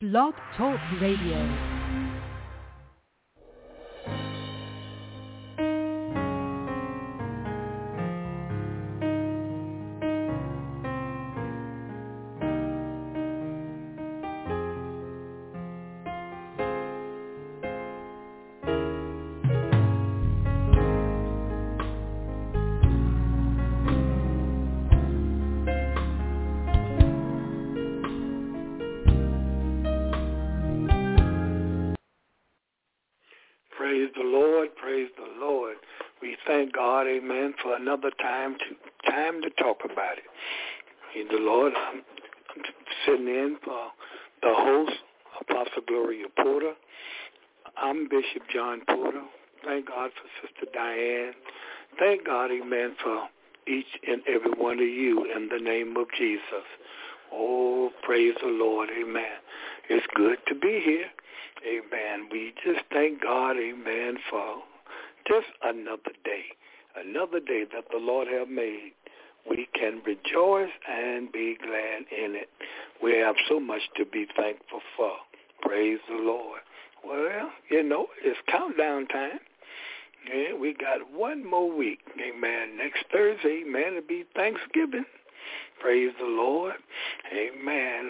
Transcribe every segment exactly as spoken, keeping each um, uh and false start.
Blog Talk Radio. Praise the Lord, praise the Lord. We thank God, amen, for another time to time to talk about it. Praise the Lord. I'm, I'm sitting in for the host, Apostle Gloria Porter. I'm Bishop John Porter. Thank God for Sister Diane. Thank God, amen, for each and every one of you in the name of Jesus. Oh, praise the Lord, amen. It's good to be here. Amen. We just thank God, amen, for just another day, another day that the Lord have made. We can rejoice and be glad in it. We have so much to be thankful for. Praise the Lord. Well, you know, it's countdown time. Yeah, we got one more week. Amen. Next Thursday, amen, it'll be Thanksgiving. Praise the Lord. Amen.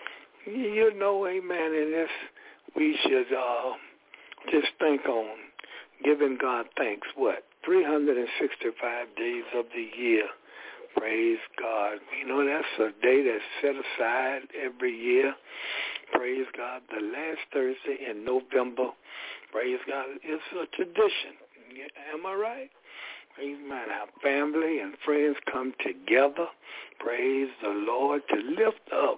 You know, amen, in this we should uh, just think on giving God thanks, what, three hundred sixty-five days of the year. Praise God. You know, that's a day that's set aside every year. Praise God. The last Thursday in November, praise God, it's a tradition. Am I right? Amen. Our family and friends come together, praise the Lord, to lift up,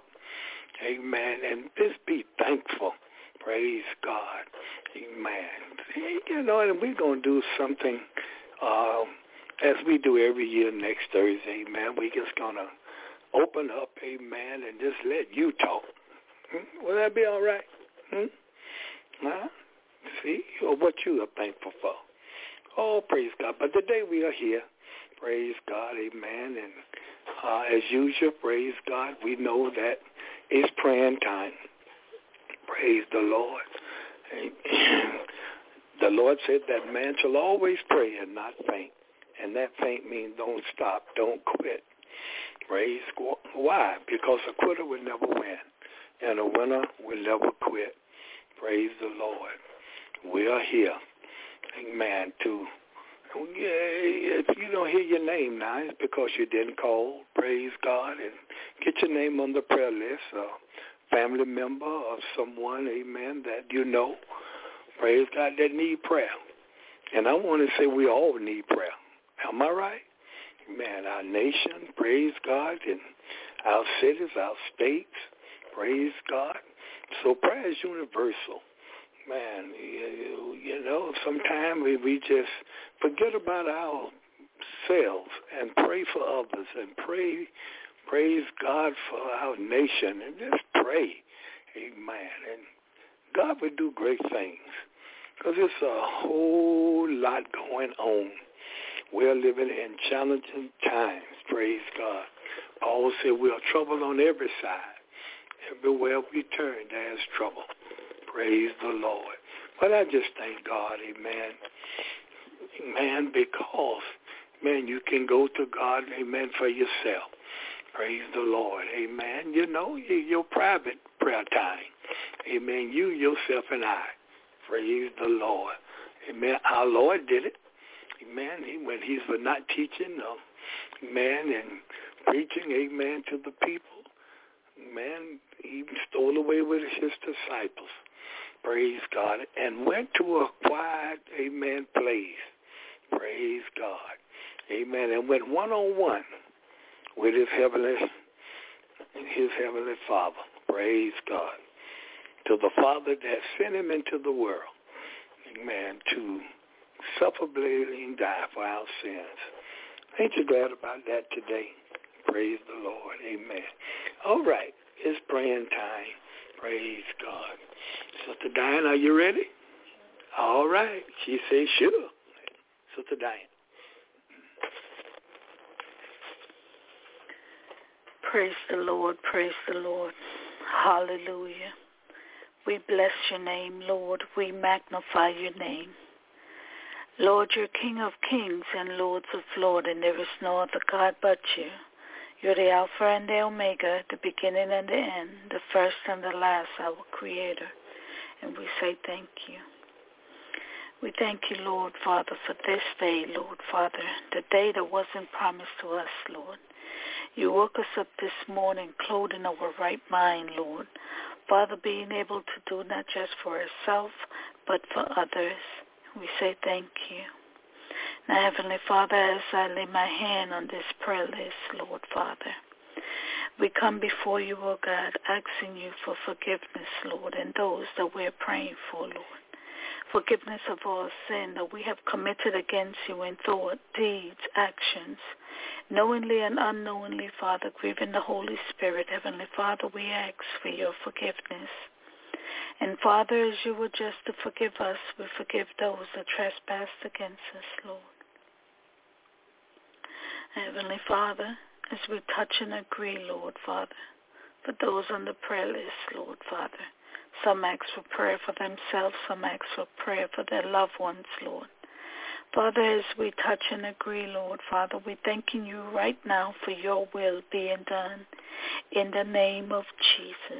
amen, and just be thankful. Praise God. Amen. You know, and we're going to do something uh, as we do every year next Thursday, amen. We're just going to open up, amen, and just let you talk. Hmm? Will that be all right? Hmm? Huh? See? Or what you are thankful for. Oh, praise God. But today we are here. Praise God, amen. And uh, as usual, praise God, we know that it's praying time. Praise the Lord. The Lord said that man shall always pray and not faint. And that faint means don't stop, don't quit. Praise God. Why? Because a quitter will never win. And a winner will never quit. Praise the Lord. We are here. Amen. To, if you don't hear your name now, it's because you didn't call. Praise God. And get your name on the prayer list. Uh, family member or someone, amen, that you know, praise God, that need prayer. And I want to say we all need prayer. Am I right? Man, our nation, praise God, and our cities, our states, praise God. So prayer is universal. Man, you, you know, sometimes we, we just forget about ourselves and pray for others and pray Praise God for our nation and just pray. Amen. And God will do great things because it's a whole lot going on. We're living in challenging times. Praise God. Paul said we are troubled on every side. Everywhere we turn, there's trouble. Praise the Lord. But I just thank God, amen. Amen, because, man, you can go to God, amen, for yourself. Praise the Lord. Amen. You know, your private prayer time. Amen. You, yourself, and I. Praise the Lord. Amen. Our Lord did it. Amen. He, when he was not teaching, uh, amen, and preaching, amen, to the people, amen, he stole away with his disciples. Praise God. And went to a quiet, amen, place. Praise God. Amen. And went one-on-one with his heavenly, his heavenly Father. Praise God. To the Father that sent him into the world, amen, to suffer, bleed, and die for our sins. Ain't you glad about that today? Praise the Lord. Amen. All right. It's praying time. Praise God. Sister Diane, are you ready? All right. She says, sure. Sister Diane. Praise the Lord, praise the Lord. Hallelujah. We bless your name, Lord. We magnify your name. Lord, you're King of kings and Lords of lords, and there is no other God but you. You're the Alpha and the Omega, the beginning and the end, the first and the last, our Creator. And we say thank you. We thank you, Lord, Father, for this day, Lord, Father, the day that wasn't promised to us, Lord. You woke us up this morning, clothed in our right mind, Lord. Father, being able to do not just for ourselves, but for others. We say thank you. Now, Heavenly Father, as I lay my hand on this prayer list, Lord, Father, we come before you, O God, asking you for forgiveness, Lord, and those that we're praying for, Lord. Forgiveness of all sin that we have committed against you in thought, deeds, actions, knowingly and unknowingly, Father, grieving the Holy Spirit. Heavenly Father, we ask for your forgiveness. And Father, as you were just to forgive us, we forgive those that trespass against us, Lord. Heavenly Father, as we touch and agree, Lord, Father, for those on the prayer list, Lord, Father, some ask for prayer for themselves, some ask for prayer for their loved ones, Lord. Father, as we touch and agree, Lord, Father, we're thanking you right now for your will being done in the name of Jesus.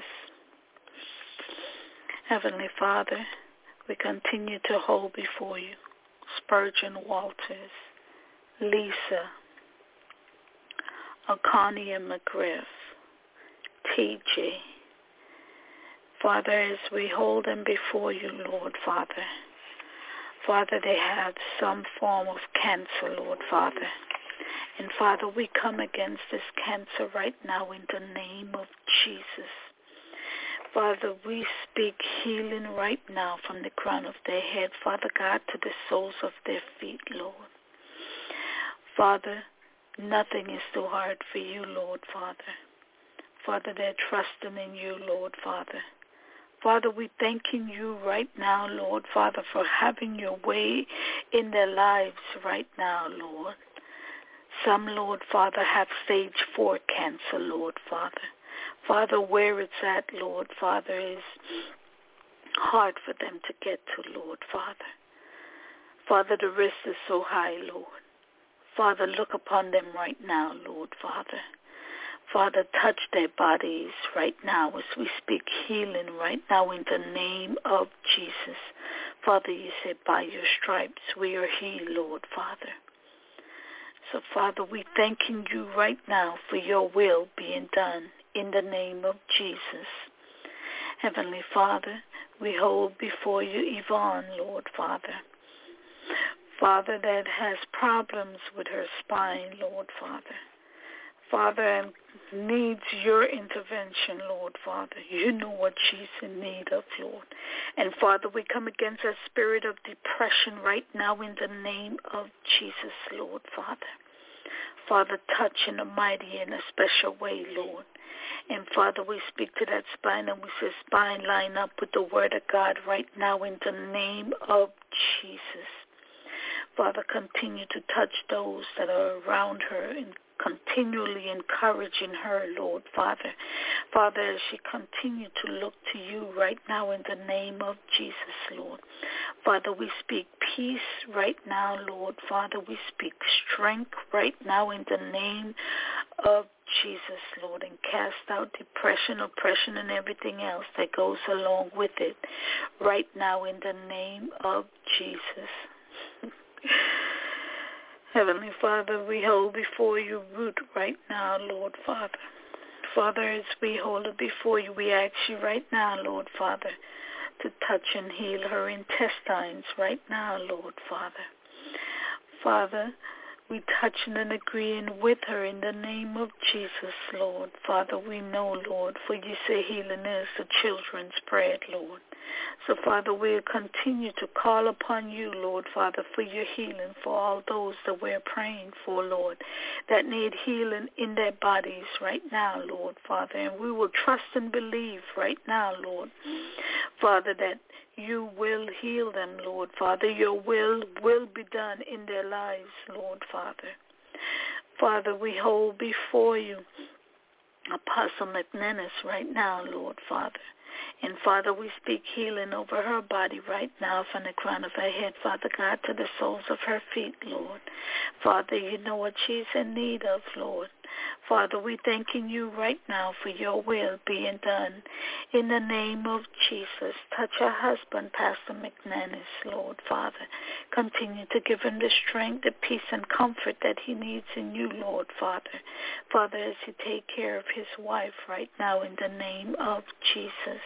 Heavenly Father, we continue to hold before you Spurgeon Walters, Lisa, Akania McGriff, T J. Father, as we hold them before you, Lord, Father, Father, they have some form of cancer, Lord, Father. And Father, we come against this cancer right now in the name of Jesus. Father, we speak healing right now from the crown of their head, Father God, to the soles of their feet, Lord. Father, nothing is too hard for you, Lord, Father. Father, they're trusting in you, Lord, Father. Father, we thanking you right now, Lord, Father, for having your way in their lives right now, Lord. Some, Lord, Father, have stage four cancer, Lord, Father. Father, where it's at, Lord, Father, is hard for them to get to, Lord, Father. Father, the risk is so high, Lord. Father, look upon them right now, Lord, Father. Father, touch their bodies right now as we speak healing right now in the name of Jesus. Father, you said by your stripes we are healed, Lord, Father. So, Father, we thanking you right now for your will being done in the name of Jesus. Heavenly Father, we hold before you Yvonne, Lord, Father. Father, that has problems with her spine, Lord, Father. Father, and needs your intervention, Lord, Father. You know what she's in need of, Lord. And, Father, we come against that spirit of depression right now in the name of Jesus, Lord, Father. Father, touch in a mighty and a special way, Lord. And, Father, we speak to that spine and we say, spine, line up with the word of God right now in the name of Jesus. Father, continue to touch those that are around her and continually encouraging her, Lord, Father. Father, as she continue to look to you right now in the name of Jesus, Lord. Father, we speak peace right now, Lord. Father, we speak strength right now in the name of Jesus, Lord, and cast out depression, oppression, and everything else that goes along with it right now in the name of Jesus. Heavenly Father, we hold before you Ruth right now, Lord, Father. Father, as we hold it before you, we ask you right now, Lord, Father, to touch and heal her intestines right now, Lord, Father. Father, we touching and agreeing with her in the name of Jesus, Lord. Father, we know, Lord, for you say healing is the children's bread, Lord. So, Father, we'll continue to call upon you, Lord, Father, for your healing for all those that we're praying for, Lord, that need healing in their bodies right now, Lord, Father. And we will trust and believe right now, Lord, Father, that you will heal them, Lord, Father. Your will will be done in their lives, Lord, Father. Father, we hold before you Apostle McNennis right now, Lord Father. And Father, we speak healing over her body right now from the crown of her head, Father God, to the soles of her feet, Lord. Father, you know what she's in need of, Lord. Father, we thanking you right now for your will being done. In the name of Jesus, touch her husband, Pastor McNennis, Lord Father. Continue to give him the strength, the peace, and comfort that he needs in you, Lord Father. Father, as you take care of his wife right now in the name of Jesus.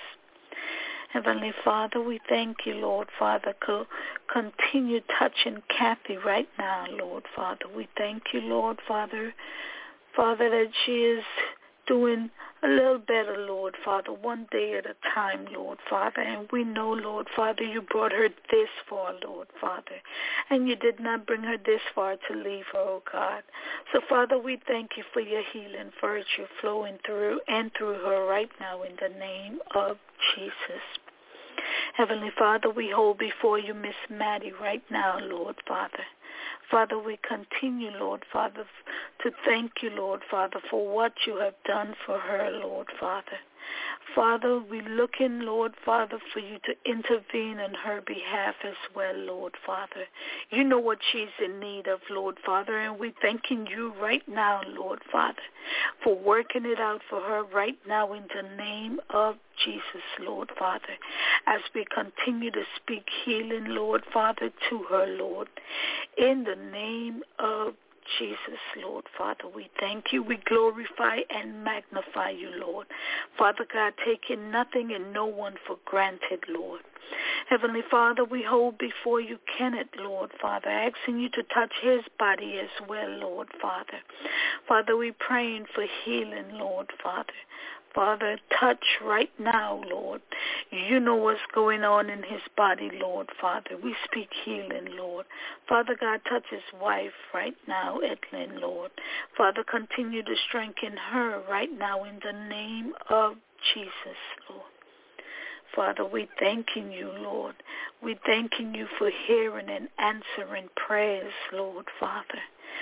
Heavenly Father, we thank you, Lord Father. Co- continue touching Kathy right now, Lord Father. We thank you, Lord Father, Father, that she is doing a little better, Lord Father, one day at a time, Lord Father. And we know, Lord Father, you brought her this far, Lord Father. And you did not bring her this far to leave her, oh God. So, Father, we thank you for your healing virtue flowing through and through her right now in the name of Jesus. Heavenly Father, we hold before you Miss Maddie right now, Lord Father. Father, we continue, Lord Father, to thank you, Lord Father, for what you have done for her, Lord Father. Father, we looking, Lord Father, for you to intervene on her behalf as well, Lord Father. You know what she's in need of, Lord Father, and we thanking you right now, Lord Father, for working it out for her right now in the name of Jesus, Lord Father, as we continue to speak healing, Lord Father, to her, Lord, in the name of Jesus, Lord Father, we thank you, we glorify and magnify you, Lord. Father God, taking nothing and no one for granted, Lord. Heavenly Father, we hold before you Kenneth, Lord Father, asking you to touch his body as well, Lord Father. Father, we praying for healing, Lord Father. Father, touch right now, Lord. You know what's going on in his body, Lord Father. We speak healing, Lord. Father God, touch his wife right now, Etlin, Lord. Father, continue to strengthen her right now in the name of Jesus, Lord. Father, we thanking you, Lord. We thanking you for hearing and answering prayers, Lord Father.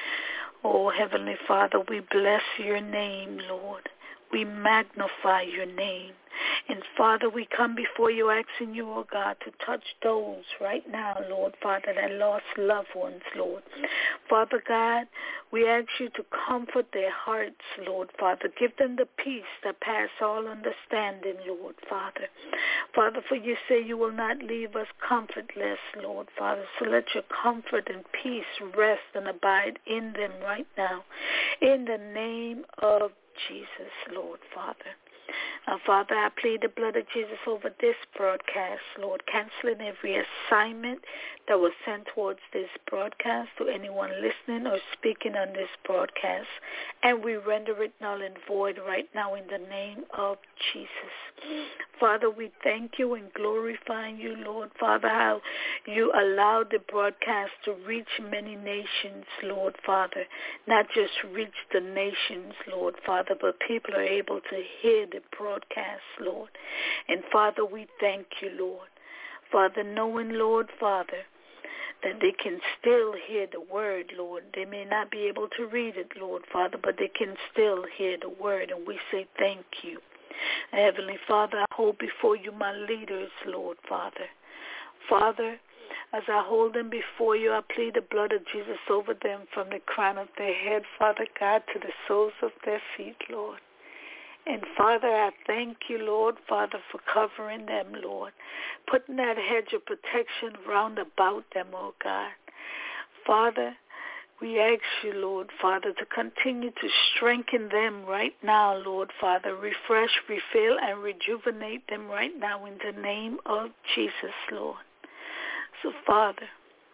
Oh, Heavenly Father, we bless your name, Lord. We magnify your name. And Father, we come before you asking you, oh God, to touch those right now, Lord Father, that lost loved ones, Lord. Father God, we ask you to comfort their hearts, Lord Father. Give them the peace that passes all understanding, Lord Father. Father, for you say you will not leave us comfortless, Lord Father. So let your comfort and peace rest and abide in them right now. In the name of Jesus, Lord Father. Now, Father, I plead the blood of Jesus over this broadcast, Lord, canceling every assignment that was sent towards this broadcast to anyone listening or speaking on this broadcast. And we render it null and void right now in the name of Jesus. Father, we thank you and glorify you, Lord. Father, how you allowed the broadcast to reach many nations, Lord Father. Not just reach the nations, Lord Father, but people are able to hear the broadcast, Lord. And Father, we thank you, Lord. Father, knowing, Lord Father, that they can still hear the word, Lord. They may not be able to read it, Lord Father, but they can still hear the word, and we say thank you. Heavenly Father, I hold before you my leaders, Lord Father. Father, as I hold them before you, I plead the blood of Jesus over them from the crown of their head, Father God, to the soles of their feet, Lord. And Father, I thank you, Lord, Father, for covering them, Lord, putting that hedge of protection round about them, oh God. Father, we ask you, Lord, Father, to continue to strengthen them right now, Lord, Father. Refresh, refill, and rejuvenate them right now in the name of Jesus, Lord. So, Father,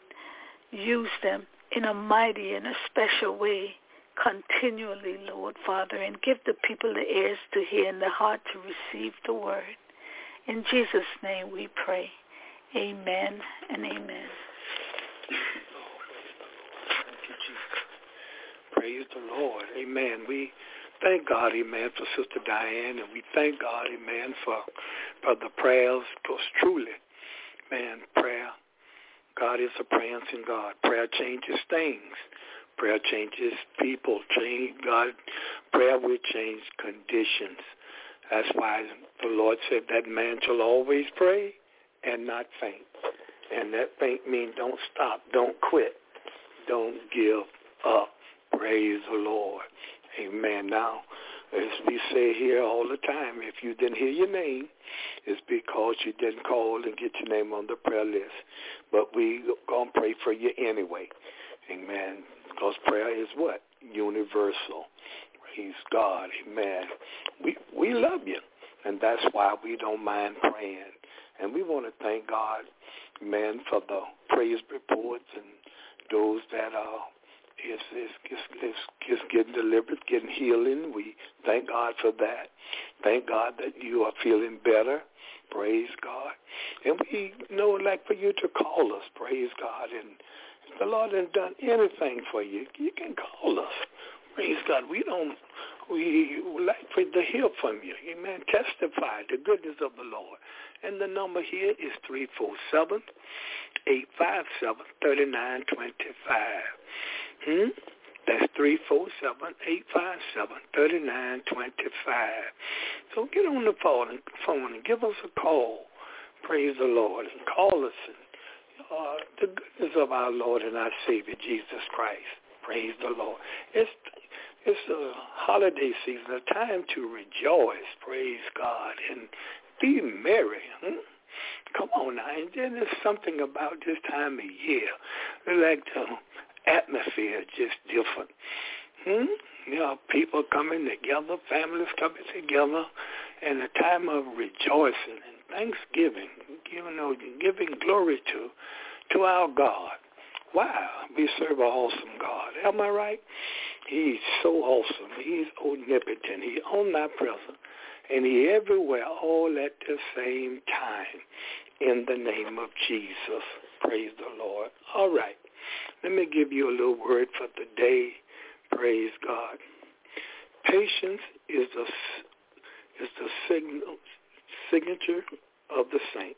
use them in a mighty and a special way continually, Lord, Father, and give the people the ears to hear and the heart to receive the word. In Jesus' name we pray. Amen and amen. Praise the Lord. Amen. We thank God, amen, for Sister Diane, and we thank God, amen, for, for the prayers, because truly, man, prayer, God is a prayer-answering God. Prayer changes things. Prayer changes people. Change God. Prayer will change conditions. That's why the Lord said that man shall always pray and not faint. And that faint means don't stop, don't quit, don't give up. Praise the Lord. Amen. Now, as we say here all the time, if you didn't hear your name, it's because you didn't call and get your name on the prayer list. But we going to pray for you anyway. Amen. Because prayer is what? Universal. Praise God. Amen. We we love you. And that's why we don't mind praying. And we want to thank God, man, for the praise reports and those that are is is, is, is, is getting delivered, getting healing. We thank God for that. Thank God that you are feeling better. Praise God. And we know I'd like for you to call us. Praise God. And if the Lord hasn't done anything for you, you can call us. Praise God. We don't, we would like for to hear from you. Amen. Testify the goodness of the Lord. And the number here is three four seven, eight five seven, three nine two five. Hmm? That's three four seven, eight five seven, three nine two five. So get on the phone, phone and give us a call. Praise the Lord. And call us and, uh, the goodness of our Lord and our Savior, Jesus Christ. Praise the Lord. It's it's a holiday season, a time to rejoice. Praise God. And be merry. Hmm? Come on now. And then there's something about this time of year. Like the atmosphere is just different. Hmm? You know, people coming together, families coming together, and a time of rejoicing and thanksgiving, you know, giving glory to to our God. Wow, we serve an awesome God. Am I right? He's so awesome. He's omnipotent. He's omnipresent. And he everywhere all at the same time in the name of Jesus. Praise the Lord. All right. Let me give you a little word for the day. Praise God. Patience is the, is the signal, signature of the saints,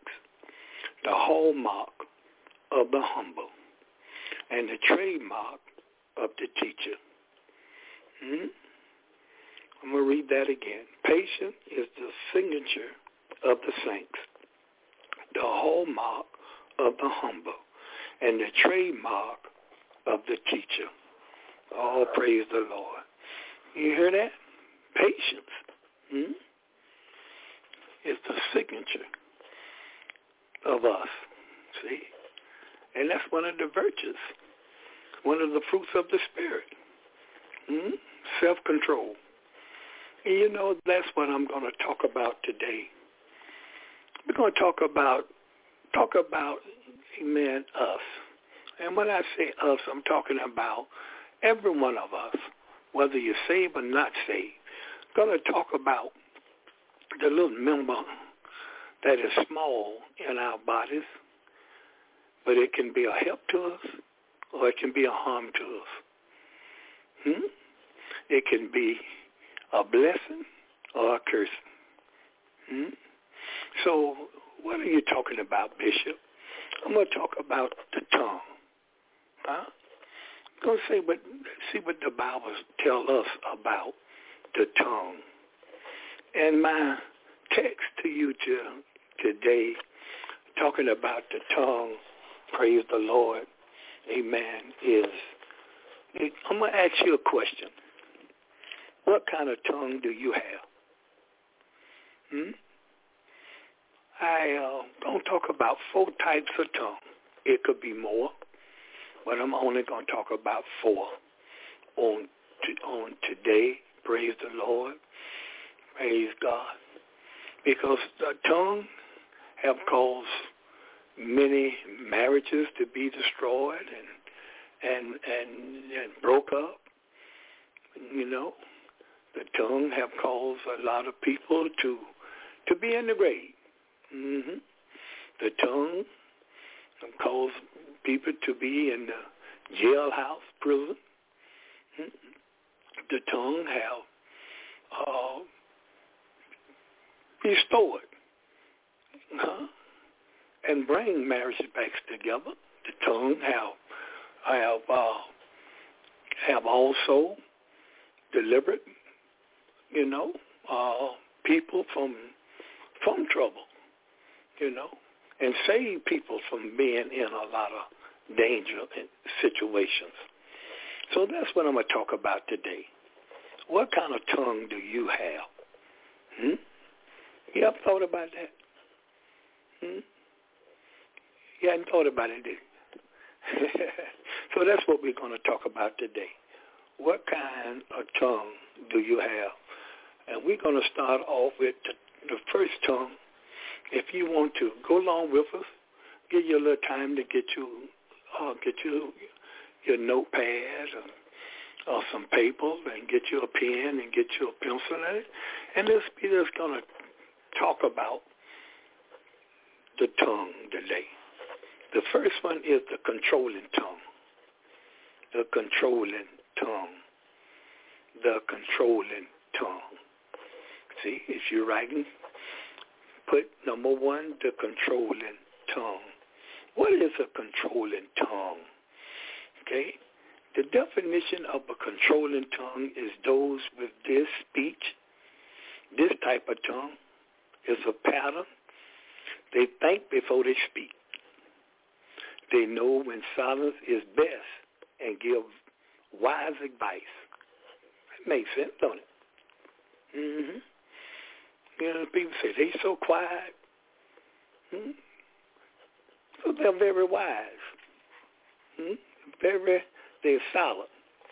the hallmark of the humble, and the trademark of the teacher. Hmm? I'm going to read that again. Patience is the signature of the saints, the hallmark of the humble, and the trademark of the teacher. Oh, praise the Lord. You hear that? Patience hmm? is the signature of us. See? And that's one of the virtues, one of the fruits of the Spirit. Hmm? Self-control. And you know, that's what I'm going to talk about today. We're going to talk about, talk about, amen, us. And when I say us, I'm talking about every one of us, whether you're saved or not saved. I'm going to talk about the little member that is small in our bodies, but it can be a help to us or it can be a harm to us. Hmm? It can be a blessing or a curse. Hmm? So what are you talking about, Bishop? I'm going to talk about the tongue. Huh? I'm going to say what, see what the Bible tells us about the tongue. And my text to you to, today, talking about the tongue, praise the Lord, amen, is, I'm going to ask you a question. What kind of tongue do you have? Hmm? I uh, going to talk about four types of tongue. It could be more, but I'm only going to talk about four on to, on today. Praise the Lord. Praise God. Because the tongue have caused many marriages to be destroyed and and and, and broke up. You know, the tongue have caused a lot of people to to be in the grave. Mm-hmm. The tongue have caused people to be in the jailhouse, prison. Mm-hmm. The tongue have uh, restored uh, and bring marriages back together. The tongue have have uh, have also delivered, you know, uh, people from from trouble, you know, and saved people from being in a lot of danger and situations. So that's what I'm going to talk about today. What kind of tongue do you have? Hmm? You ever thought about that? Hmm? You hadn't thought about it, did you? So that's what we're going to talk about today. What kind of tongue do you have? And we're going to start off with the, the first tongue. If you want to go along with us, give you a little time to get you, uh, get you your notepad or, or some paper, and get you a pen and get you a pencil in it. And let's be just going to talk about the tongue today. The first one is the controlling tongue. The controlling tongue. The controlling tongue. See, if you're writing, put number one, the controlling tongue. What is a controlling tongue? Okay? The definition of a controlling tongue is those with this speech. This type of tongue is a pattern. They think before they speak. They know when silence is best and give wise advice. That makes sense, don't it? Mm-hmm. You know, people say they so quiet. Hmm? So they're very wise. Hmm? Very, they're solid.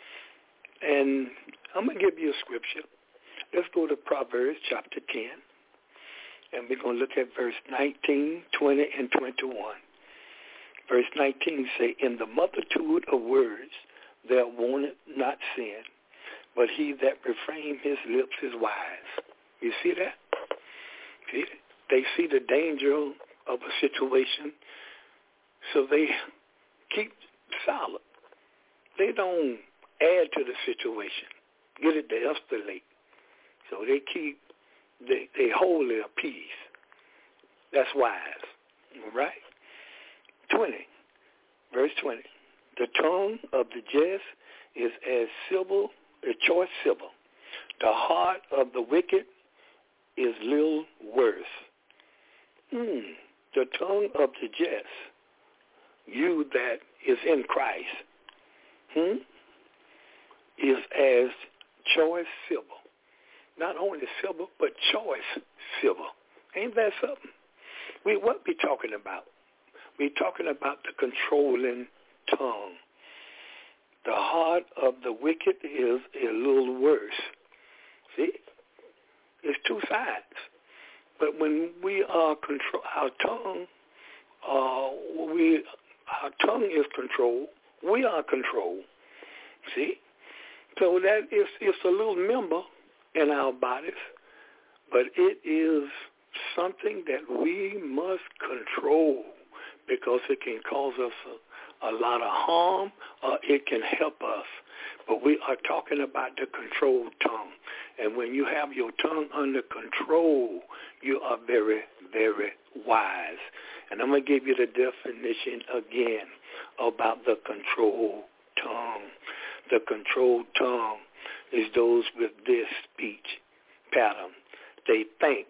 And I'm going to give you a scripture. Let's go to Proverbs chapter ten. And we're going to look at verse nineteen, twenty, and twenty-one. Verse nineteen say, in the multitude of words there wanteth not sin, but he that refrain his lips is wise. You see that? See? They see the danger of a situation, so they keep silent. They don't add to the situation. Get it to escalate. So they keep, they, they hold their peace. That's wise. All right? twenty, verse twenty. The tongue of the just is as silver, a choice silver. The heart of the wicked is little worth. Hmm. The tongue of the just, you that is in Christ, hmm, is as choice silver. Not only silver, but choice silver. Ain't that something? We what we talking about? We're talking about the controlling tongue. The heart of the wicked is a little worse. See? It's two sides. But when we are control, our tongue, uh, we our tongue is controlled. We are controlled. See? So that is it's a little member in our bodies, but it is something that we must control, because it can cause us a, a lot of harm, or it can help us. But we are talking about the controlled tongue. And when you have your tongue under control, you are very, very wise. And I'm going to give you the definition again about the controlled tongue. The controlled tongue is those with this speech pattern. They think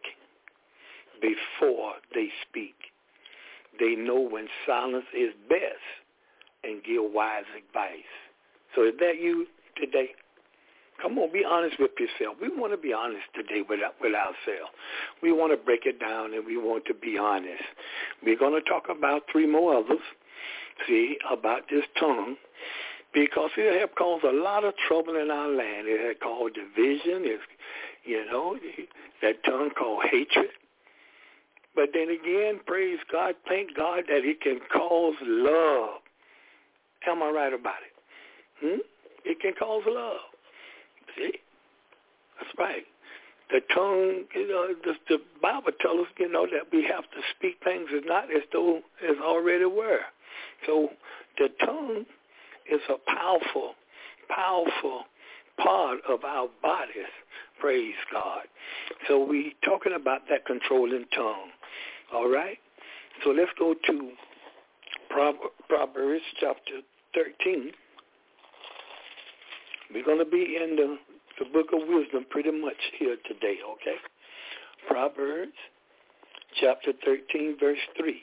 before they speak. They know when silence is best and give wise advice. So is that you today? Come on, be honest with yourself. We want to be honest today with, with ourselves. We want to break it down, and we want to be honest. We're going to talk about three more others, see, about this tongue, because it has caused a lot of trouble in our land. It has caused division. It's, you know, that tongue called hatred. But then again, praise God, thank God that it can cause love. Am I right about it? Hmm? It can cause love. See? That's right. The tongue, you know, the, the Bible tells us, you know, that we have to speak things as not as though as already were. So the tongue is a powerful, powerful part of our bodies. Praise God. So we talking about that controlling tongue. All right? So let's go to Proverbs chapter thirteen. We're going to be in the, the book of wisdom pretty much here today, okay? Proverbs chapter thirteen, verse three.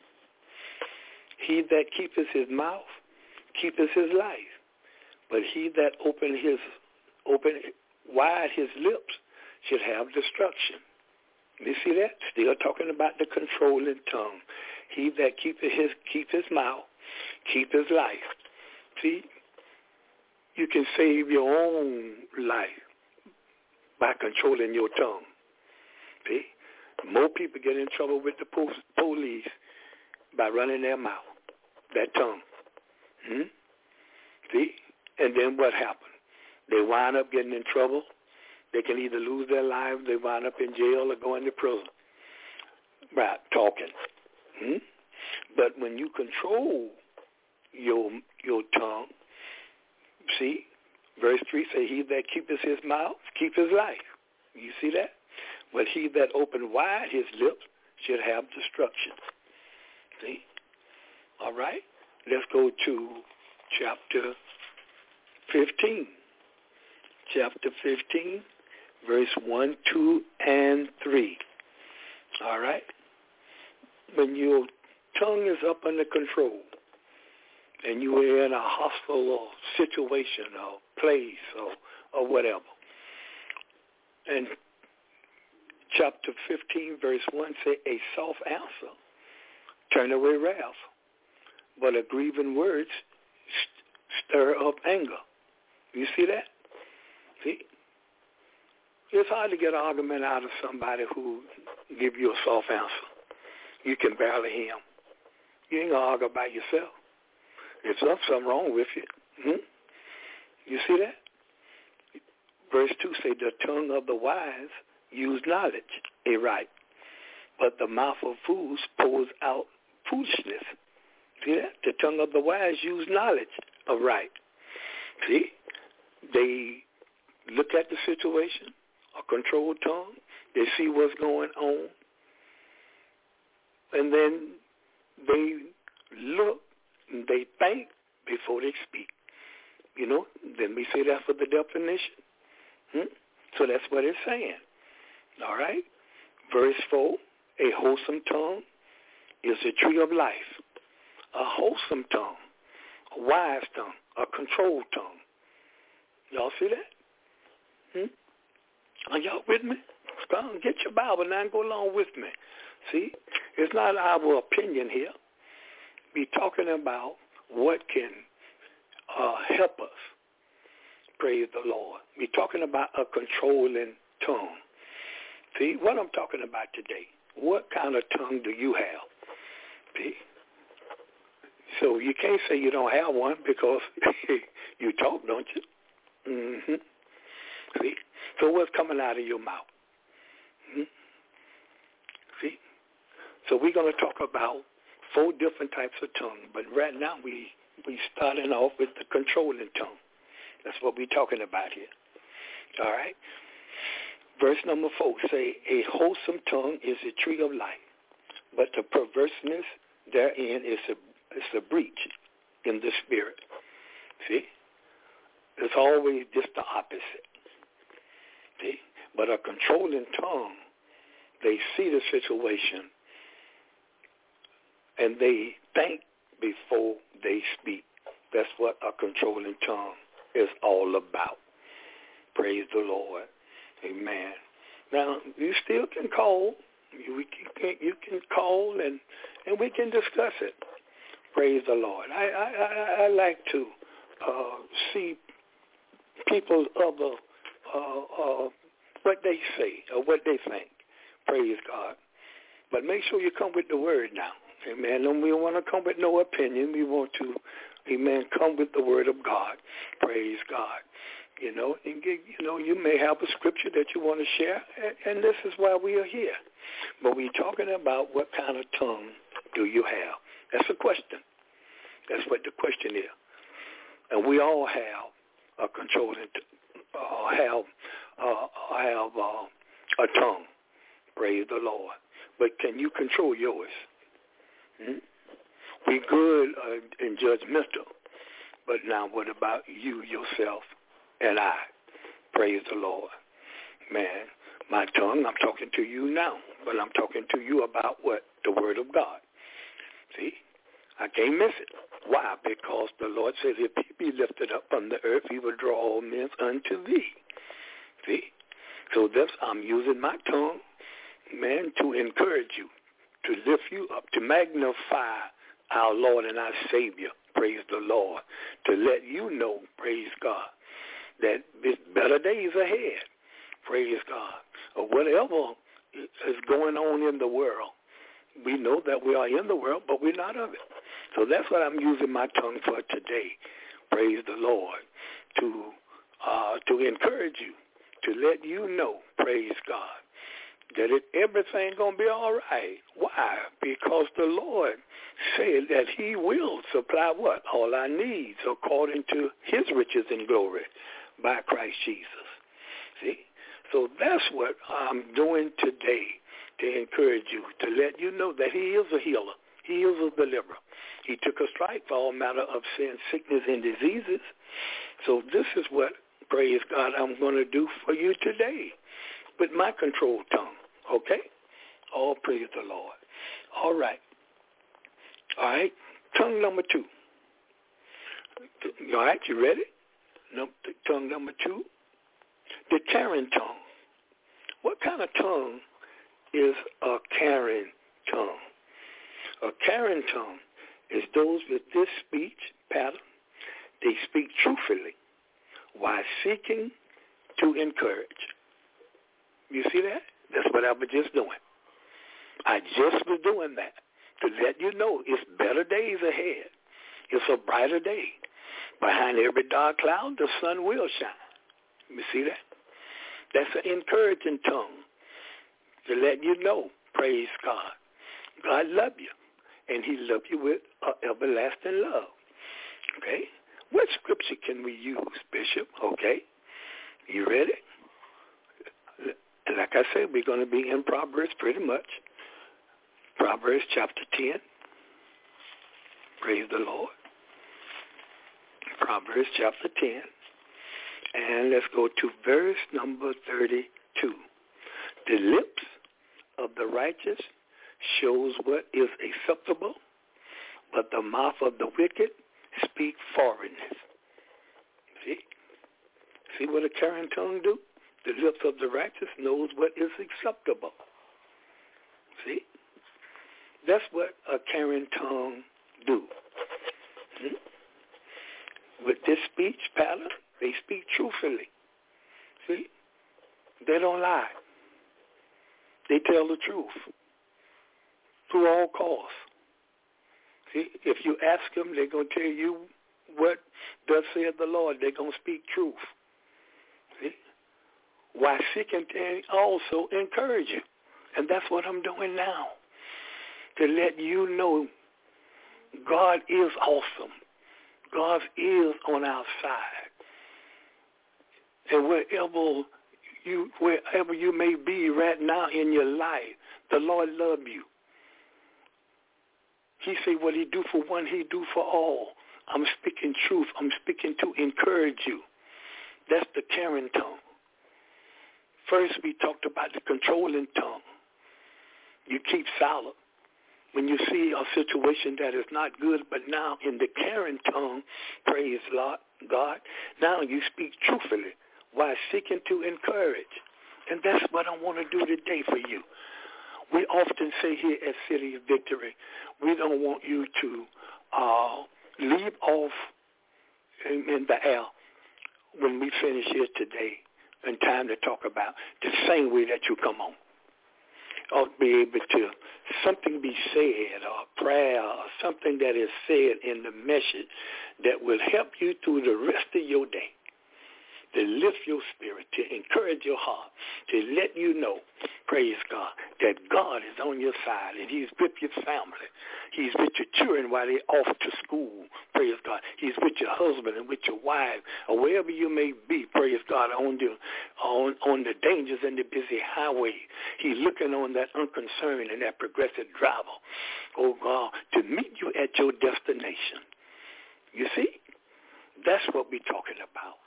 He that keepeth his mouth keepeth his life, but he that open his open wide his lips should have destruction. You see that? Still talking about the controlling tongue. He that keepeth his keep his mouth, keep his life. See, you can save your own life by controlling your tongue. See, more people get in trouble with the po- police by running their mouth, that tongue. Hmm? See, and then what happens? They wind up getting in trouble. They can either lose their lives, they wind up in jail, or go into prison. Right, talking. Hmm? But when you control your your tongue, see, verse three say, he that keepeth his mouth, keep his life. You see that? But he that open wide his lips should have destruction. See? All right? Let's go to chapter fifteen. Chapter fifteen, verse one, two, and three. All right? When your tongue is up under control and you are in a hostile situation or place or, or whatever, and chapter fifteen, verse one say, a soft answer turn away wrath, but a grieving words stir up anger. You see that? See? It's hard to get an argument out of somebody who give you a soft answer. You can barely hear them. You ain't going to argue by yourself. There's something wrong with you. Hmm? You see that? Verse two say, the tongue of the wise use knowledge, a right, but the mouth of fools pours out foolishness. See that? The tongue of the wise use knowledge, a right. See? They look at the situation, a controlled tongue. They see what's going on. And then they look and they think before they speak. You know, then we say that for the definition. Hmm? So that's what it's saying. All right? Verse four, a wholesome tongue is a tree of life. A wholesome tongue, a wise tongue, a controlled tongue. Y'all see that? Hmm? Are y'all with me? Come on, get your Bible now and go along with me. See? It's not our opinion here. We're talking about what can uh, help us. Praise the Lord. We're talking about a controlling tongue. See, what I'm talking about today, what kind of tongue do you have? See? So you can't say you don't have one because you talk, don't you? Mm-hmm. See? So what's coming out of your mouth? Hmm? See? So we're going to talk about four different types of tongue, but right now we we starting off with the controlling tongue. That's what we're talking about here. All right? Verse number four say, a wholesome tongue is a tree of life, but the perverseness therein is a, is a breach in the spirit. See? It's always just the opposite. See? But a controlling tongue, they see the situation and they think before they speak. That's what a controlling tongue is all about. Praise the Lord. Amen. Now, you still can call. You can, you can call and, and we can discuss it. Praise the Lord. I, I, I, I like to uh, see people of a, uh, uh, what they say or what they think. Praise God. But make sure you come with the word now. Amen. And we don't want to come with no opinion. We want to, amen, come with the word of God. Praise God. You know, and get, you know, you may have a scripture that you want to share, and, and this is why we are here. But we're talking about what kind of tongue do you have? That's the question. That's what the question is. And we all have a controlling, uh, have, uh, have uh, a tongue. Praise the Lord. But can you control yours? Hmm? We good uh, and judgmental, but now what about you yourself? and I. Praise the Lord. Man, my tongue, I'm talking to you now, but I'm talking to you about what? The Word of God. See? I can't miss it. Why? Because the Lord says if he be lifted up from the earth, he will draw all men unto thee. See? So thus I'm using my tongue, man, to encourage you, to lift you up, to magnify our Lord and our Savior, praise the Lord, to let you know, praise God, that there's better days ahead, praise God, or whatever is going on in the world. We know that we are in the world, but we're not of it. So that's what I'm using my tongue for today, praise the Lord, to uh, to encourage you, to let you know, praise God, that it, everything going to be all right. Why? Because the Lord said that he will supply what? All our needs according to his riches and glory by Christ Jesus. See? So that's what I'm doing today, to encourage you, to let you know that he is a healer. He is a deliverer. He took a strike for all matter of sin, sickness, and diseases. So this is what, praise God, I'm going to do for you today with my controlled tongue. Okay? All praise the Lord. All right. All right. Tongue number two. All right, you ready? No, tongue number two. The carrying tongue. What kind of tongue is a carrying tongue? A carrying tongue is those with this speech pattern. They speak truthfully while seeking to encourage. You see that? That's what I was just doing. I just was doing that to let you know it's better days ahead. It's a brighter day. Behind every dark cloud, the sun will shine. You see that? That's an encouraging tongue to let you know, praise God. God loves you, and he loves you with an everlasting love. Okay? What scripture can we use, Bishop? Okay? You ready? Like I said, we're going to be in Proverbs pretty much. Proverbs chapter ten. Praise the Lord. Proverbs chapter ten. And let's go to verse number thirty-two. The lips of the righteous shows what is acceptable, but the mouth of the wicked speak foreignness. See? See what a carrying tongue do? The lips of the righteous knows what is acceptable. See? That's what a carrying tongue do. Hmm? With this speech pattern, they speak truthfully. See? They don't lie. They tell the truth through all costs. See? If you ask them, they're going to tell you what thus saith the Lord. They're going to speak truth. See? While seeking to also encourage you. And that's what I'm doing now, to let you know God is awesome. God is on our side. And wherever you, wherever you may be right now in your life, the Lord loves you. He said what he do for one, he do for all. I'm speaking truth. I'm speaking to encourage you. That's the carrying tongue. First, we talked about the controlling tongue. You keep silent when you see a situation that is not good, but now in the carrying tongue, praise God, now you speak truthfully while seeking to encourage. And that's what I want to do today for you. We often say here at City of Victory, we don't want you to uh, leave off in, in the air when we finish here today and time to talk about the same way that you come on. Or be able to, something be said or prayer or something that is said in the message that will help you through the rest of your day, to lift your spirit, to encourage your heart, to let you know, praise God, that God is on your side and he's with your family. He's with your children while they're off to school, praise God. He's with your husband and with your wife, or wherever you may be, praise God, on the, on, on the dangers and the busy highway. He's looking on that unconcerned and that progressive driver, oh God, to meet you at your destination. You see? That's what we're talking about.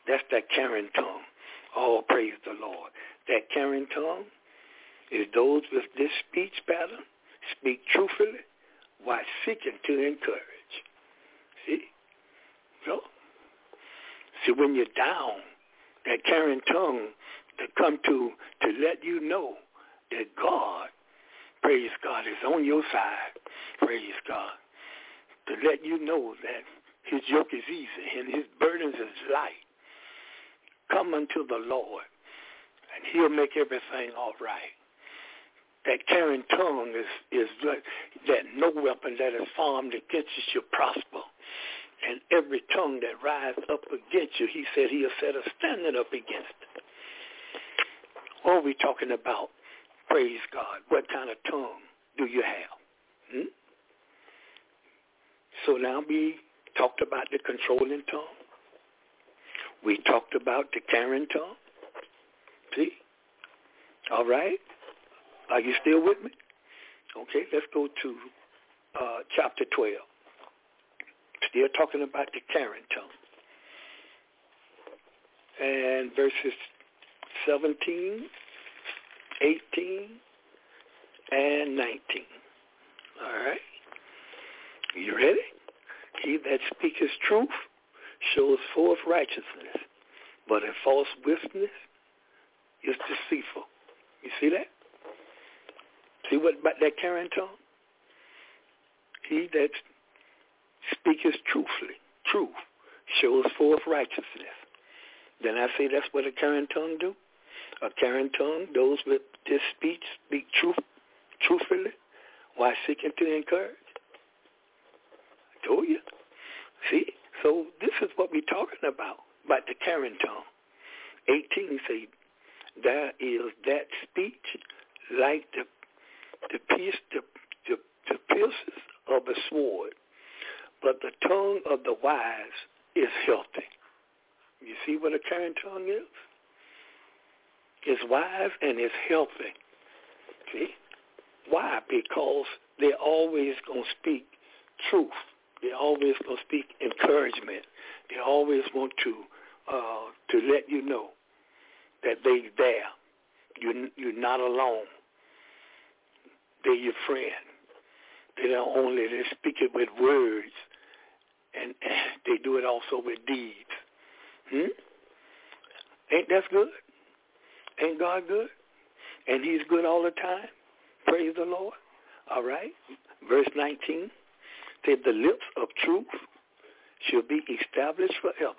That's that carrying tongue. All praise the Lord. That carrying tongue is those with this speech pattern speak truthfully while seeking to encourage. See? So, see, when you're down, that carrying tongue to come to to let you know that God, praise God, is on your side. Praise God. To let you know that his yoke is easy and his burdens is light. Come unto the Lord, and he'll make everything all right. That carrying tongue is, is that no weapon that is formed against you shall prosper. And every tongue that rises up against you, he said he'll set a standing up against it. What are we talking about? Praise God. What kind of tongue do you have? Hmm? So now we talked about the controlling tongue. We talked about the carrying tongue. See? All right? Are you still with me? Okay, let's go to uh, chapter twelve. Still talking about the carrying tongue. And verses seventeen, eighteen, and nineteen. All right? You ready? He that speaketh truth shows forth righteousness, but a false witness is deceitful. You see that? See what about that carrying tongue? He that speaketh truthfully, truth, shows forth righteousness. Then I say that's what a carrying tongue do. A carrying tongue, those with this speech speak truth, truthfully, while seeking to encourage. I told you. See? So this is what we're talking about, about the carrying tongue. eighteen say, there is that speech like the the piece, the, the, the pierces of a sword, but the tongue of the wise is healthy. You see what a carrying tongue is? It's wise and it's healthy. See? Why? Because they're always going to speak truth. They're always going to speak encouragement. They always want to uh, to let you know that they're there. You're, you're not alone. They're your friend. They don't only they speak it with words, and, and they do it also with deeds. Hmm? Ain't that good? Ain't God good? And he's good all the time. Praise the Lord. All right. Verse nineteen said, the lips of truth shall be established forever.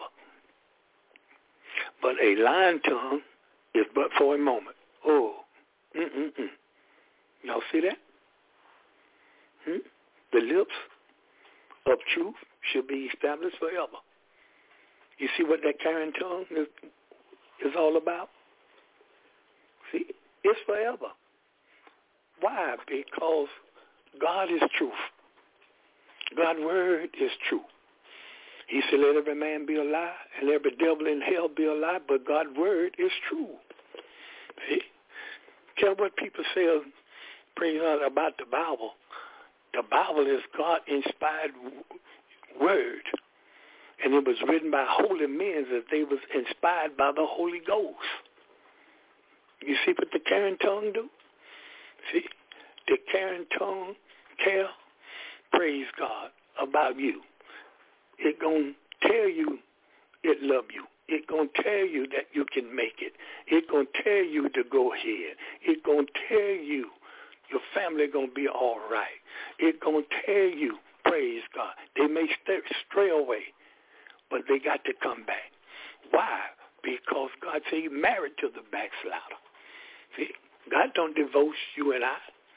But a lying tongue is but for a moment. Oh, mm-mm-mm. Y'all see that? Hmm? The lips of truth should be established forever. You see what that carrying tongue is, is all about? See? It's forever. Why? Because God is truth. God's word is true. He said, let every man be a lie, and every devil in hell be a lie, but God's word is true. See? Care what people say, praise God, about the Bible. The Bible is God-inspired word, and it was written by holy men as they was inspired by the Holy Ghost. You see what the carrying tongue do? See? The carrying tongue care, praise God, about you. It going to tell you it love you. It going to tell you that you can make it. It going to tell you to go ahead. It going to tell you your family going to be all right. It going to tell you, praise God, they may stay, stray away, but they got to come back. Why? Because God said He's married to the backslider. See, God don't divorce you and I.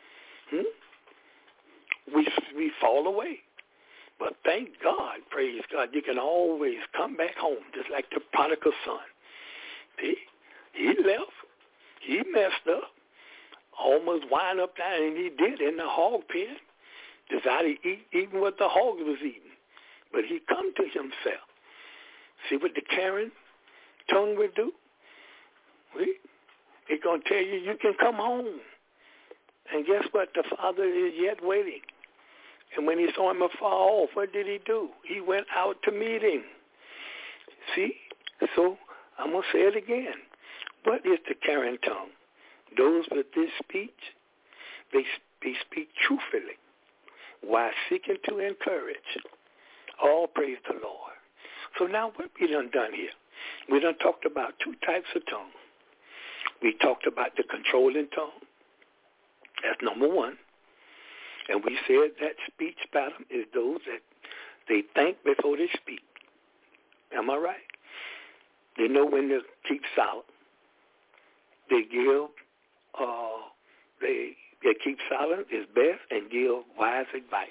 Hmm? We we fall away. But thank God, praise God, you can always come back home, just like the prodigal son. See? He left. He messed up. Almost wind up down, and he did in the hog pen. Decided to eat even what the hog was eating. But he come to himself. See what the carrying tongue will do? See? It's going to tell you you can come home. And guess what? The Father is yet waiting. And when he saw him afar off, what did he do? He went out to meet him. See? So I'm going to say it again. What is the carrying tongue? Those with this speech, they, they speak truthfully while seeking to encourage. All praise the Lord. So now what we done done here? We done talked about two types of tongue. We talked about the controlling tongue. That's number one. And we said that speech pattern is those that they think before they speak. Am I right? They know when to keep silent. They give, uh, they they keep silent is best and give wise advice.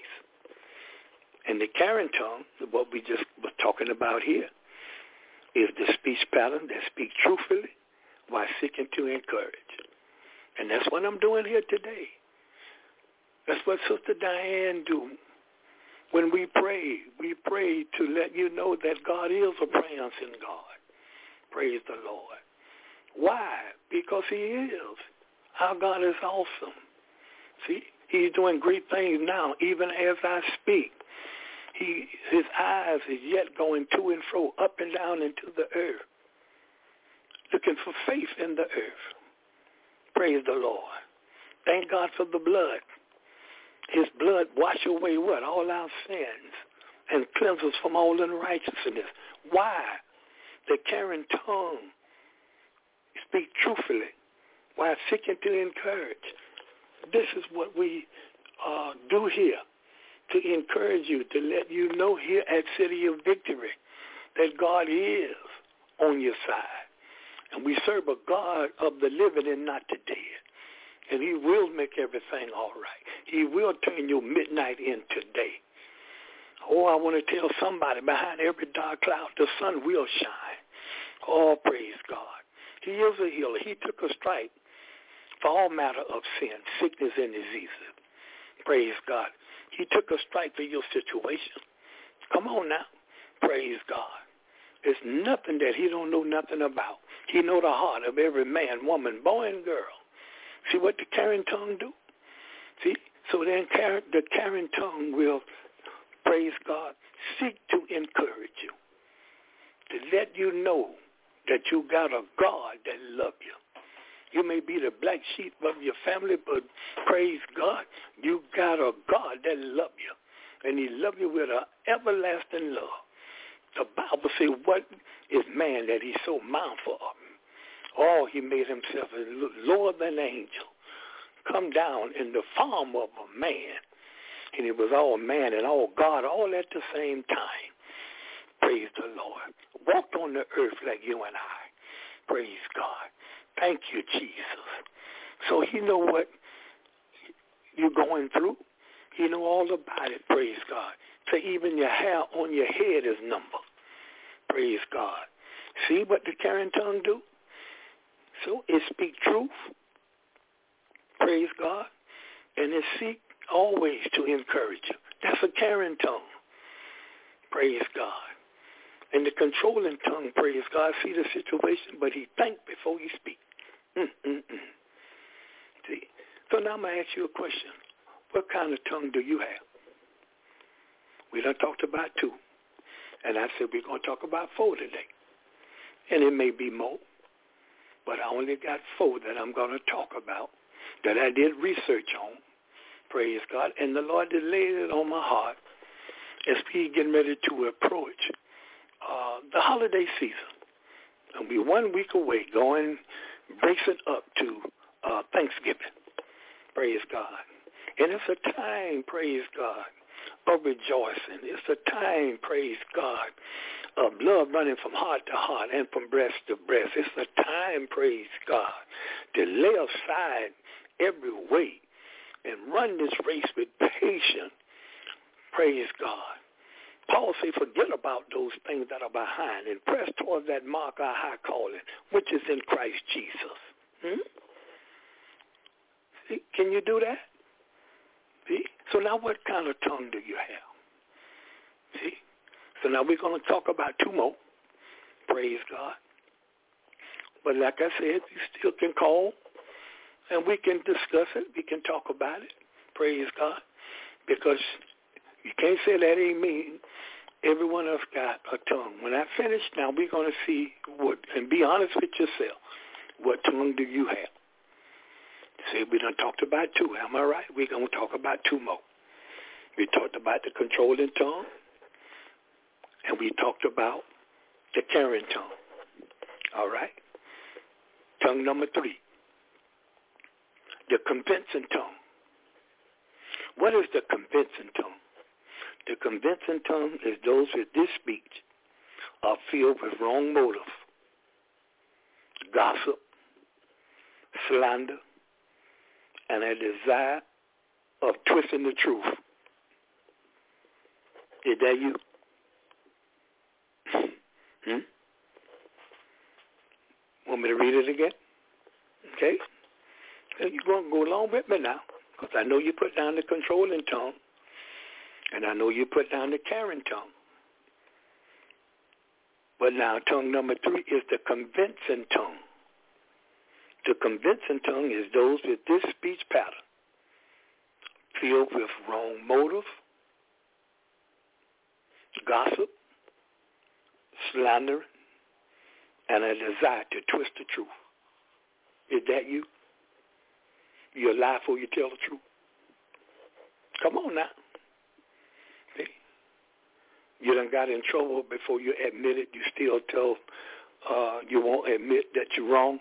And the carrying tongue, what we just were talking about here, is the speech pattern that speaks truthfully while seeking to encourage. And that's what I'm doing here today. That's what Sister Diane do. When we pray, we pray to let you know that God is a prayer-answering God. Praise the Lord. Why? Because he is. Our God is awesome. See, he's doing great things now, even as I speak. He, his eyes is yet going to and fro, up and down into the earth, looking for faith in the earth. Praise the Lord. Thank God for the blood. His blood wash away what? All our sins and cleanse us from all unrighteousness. Why? The carrying tongue speak truthfully while seeking to encourage. This is what we uh, do here, to encourage you, to let you know here at City of Victory that God is on your side. And we serve a God of the living and not the dead. And he will make everything all right. He will turn your midnight into day. Oh, I want to tell somebody, behind every dark cloud, the sun will shine. Oh, praise God. He is a healer. He took a strike for all matter of sin, sickness, and diseases. Praise God. He took a strike for your situation. Come on now. Praise God. There's nothing that he don't know nothing about. He know the heart of every man, woman, boy, and girl. See what the carrying tongue do? See? So then the carrying tongue will, praise God, seek to encourage you, to let you know that you got a God that love you. You may be the black sheep of your family, but praise God, you got a God that love you, and he love you with an everlasting love. The Bible says, what is man that he's so mindful of him? Oh, he made himself lower than an angel, come down in the form of a man. And it was all man and all God all at the same time. Praise the Lord. Walked on the earth like you and I. Praise God. Thank you, Jesus. So he know what you're going through. He know all about it. Praise God. So even your hair on your head is numbered. Praise God. See what the carrying tongue do? So it speak truth, praise God, and it seek always to encourage you. That's a carrying tongue, praise God. And the controlling tongue, praise God, see the situation, but he think before he speak. Mm-mm-mm. See? So now I'm going to ask you a question. What kind of tongue do you have? We done talked about two, and I said we're going to talk about four today. And it may be more. But I only got four that I'm going to talk about that I did research on, praise God. And the Lord did lay it on my heart as we getting ready to approach uh, the holiday season. And we're one week away going, bracing up to uh, Thanksgiving, praise God. And it's a time, praise God, of rejoicing. It's a time, praise God, of love running from heart to heart and from breast to breast. It's a time, praise God, to lay aside every weight and run this race with patience. Praise God. Paul said, forget about those things that are behind and press toward that mark of high calling, which is in Christ Jesus. Hmm? See, can you do that? See? So now what kind of tongue do you have? See? So now we're going to talk about two more. Praise God. But like I said, you still can call and we can discuss it. We can talk about it. Praise God. Because you can't say that ain't mean Everyone else got a tongue. When I finish, now we're going to see what, and be honest with yourself, what tongue do you have? See, we done talked about two. Am I right? We're going to talk about two more. We talked about the controlling tongue, and we talked about the carrying tongue. All right? Tongue number three, the convincing tongue. What is the convincing tongue? The convincing tongue is those with this speech are filled with wrong motive, gossip, slander, and a desire of twisting the truth. Is that you? Hmm? Want me to read it again? Okay. You're going to go along with me now, because I know you put down the controlling tongue, and I know you put down the carrying tongue. But now tongue number three is the convincing tongue. The convincing tongue is those with this speech pattern, filled with wrong motive, gossip, slander, and a desire to twist the truth. Is that you? You lie before you tell the truth. Come on now. See? You done got in trouble before you admit it. You still tell, uh, you won't admit that you're wrong.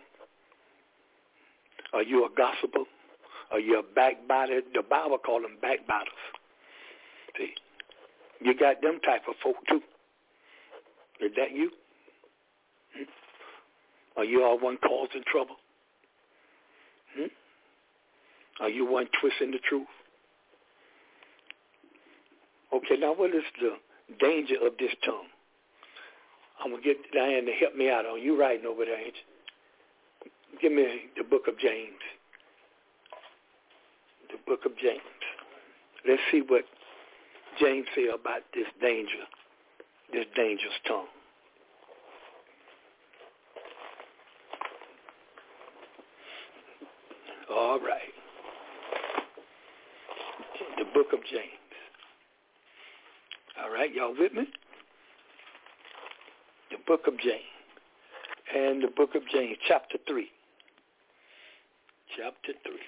Are you a gossiper? Are you a backbiter? The Bible calls them backbiters. See? You got them type of folk too. Is that you? Hmm? Are you all one causing trouble? Hmm? Are you one twisting the truth? Okay, now what is the danger of this tongue? I'm going to get Diane to help me out. Are you writing over there, ain't you? Give me the book of James. The book of James. Let's see what James say about this danger, this dangerous tongue. All right. The book of James. All right, y'all with me? The book of James. And the book of James, chapter three. Chapter three.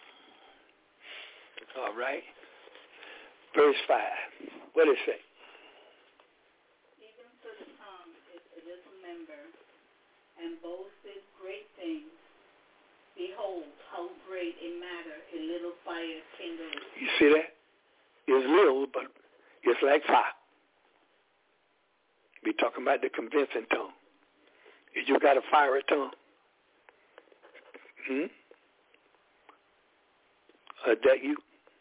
All right. Verse five. What does it say? Even so the tongue is a little member, and boasteth great things. Behold, how great a matter a little fire kindles. You see that? It's little, but it's like fire. We're talking about the convincing tongue. If you got a fiery tongue, hmm? Is that you?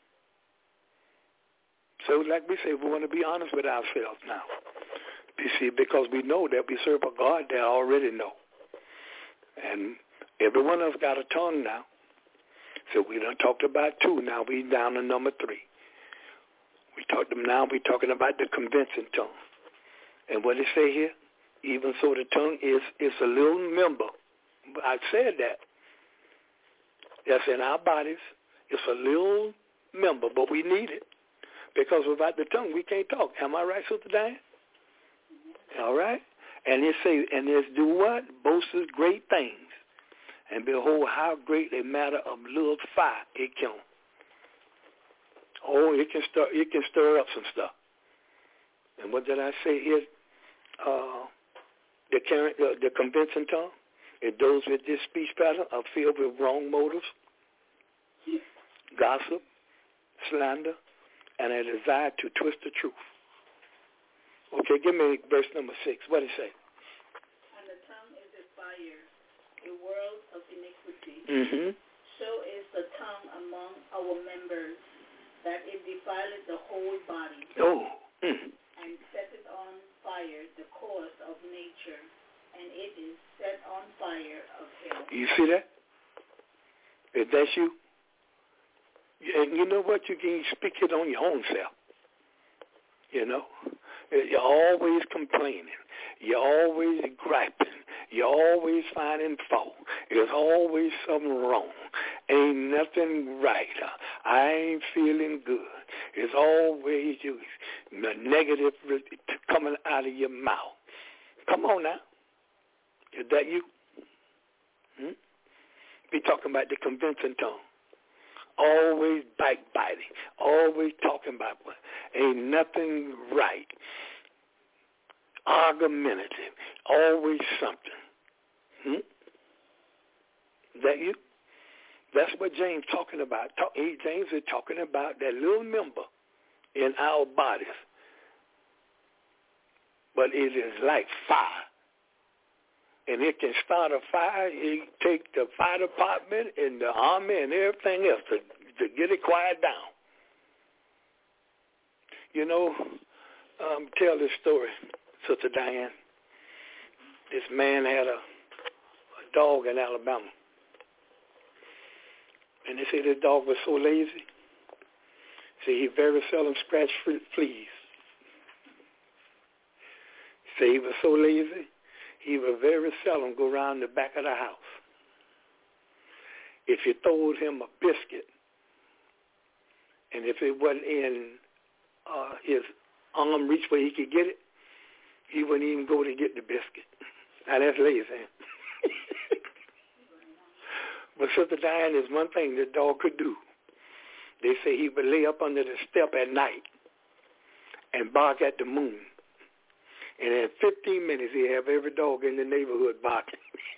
So like we say, we want to be honest with ourselves now. You see, because we know that we serve a God that already know. And every one of us got a tongue now. So we done talked about two. Now we down to number three. We talked them now. We talking about the convincing tongue. And what it say here? Even so, the tongue is is a little member. I said that. That's in our bodies. It's a little member, but we need it. Because without the tongue, we can't talk. Am I right, Sister Diane? Mm-hmm. All right? And it say, and it's do what? Boasteth great things. And behold, how great a matter of little fire it can. Oh, it can stir, it can stir up some stuff. And what did I say? It, uh, the, the, the convincing tongue, it those with this speech pattern are filled with wrong motives, gossip, slander, and a desire to twist the truth. Okay, give me verse number six. What did it say? And the tongue is a fire, a world of iniquity. Mm-hmm. So is the tongue among our members, that it defileth the whole body. Oh. Mm. And setteth on fire the course of nature, and it is set on fire of hell. You see that? If that's you, and you know what? You can speak it on your own self. You know? You're always complaining. You're always griping. You're always finding fault. There's always something wrong. Ain't nothing right. I ain't feeling good. It's always you. the negative coming out of your mouth. Come on now. Is that you? Hmm? Be talking about the convincing tongue. Always backbiting. Always talking about what ain't nothing right. Argumentative. Always something. Hmm? Is that you? That's what James talking about. Talk, he, James is talking about that little member in our bodies. But it is like fire. And it can start a fire. It take the fire department and the army and everything else to, to get it quiet down. You know, um, tell this story, Sister Diane. This man had a, a dog in Alabama. And they say this dog was so lazy. Say he very seldom scratched fleas. Say he was so lazy, he would very seldom go around the back of the house. If you told him a biscuit, and if it wasn't in uh, his arm reach where he could get it, he wouldn't even go to get the biscuit. Now that's lazy. But Sister Diane, there's one thing the dog could do. They say he would lay up under the step at night and bark at the moon. And in fifteen minutes, he'd have every dog in the neighborhood barking.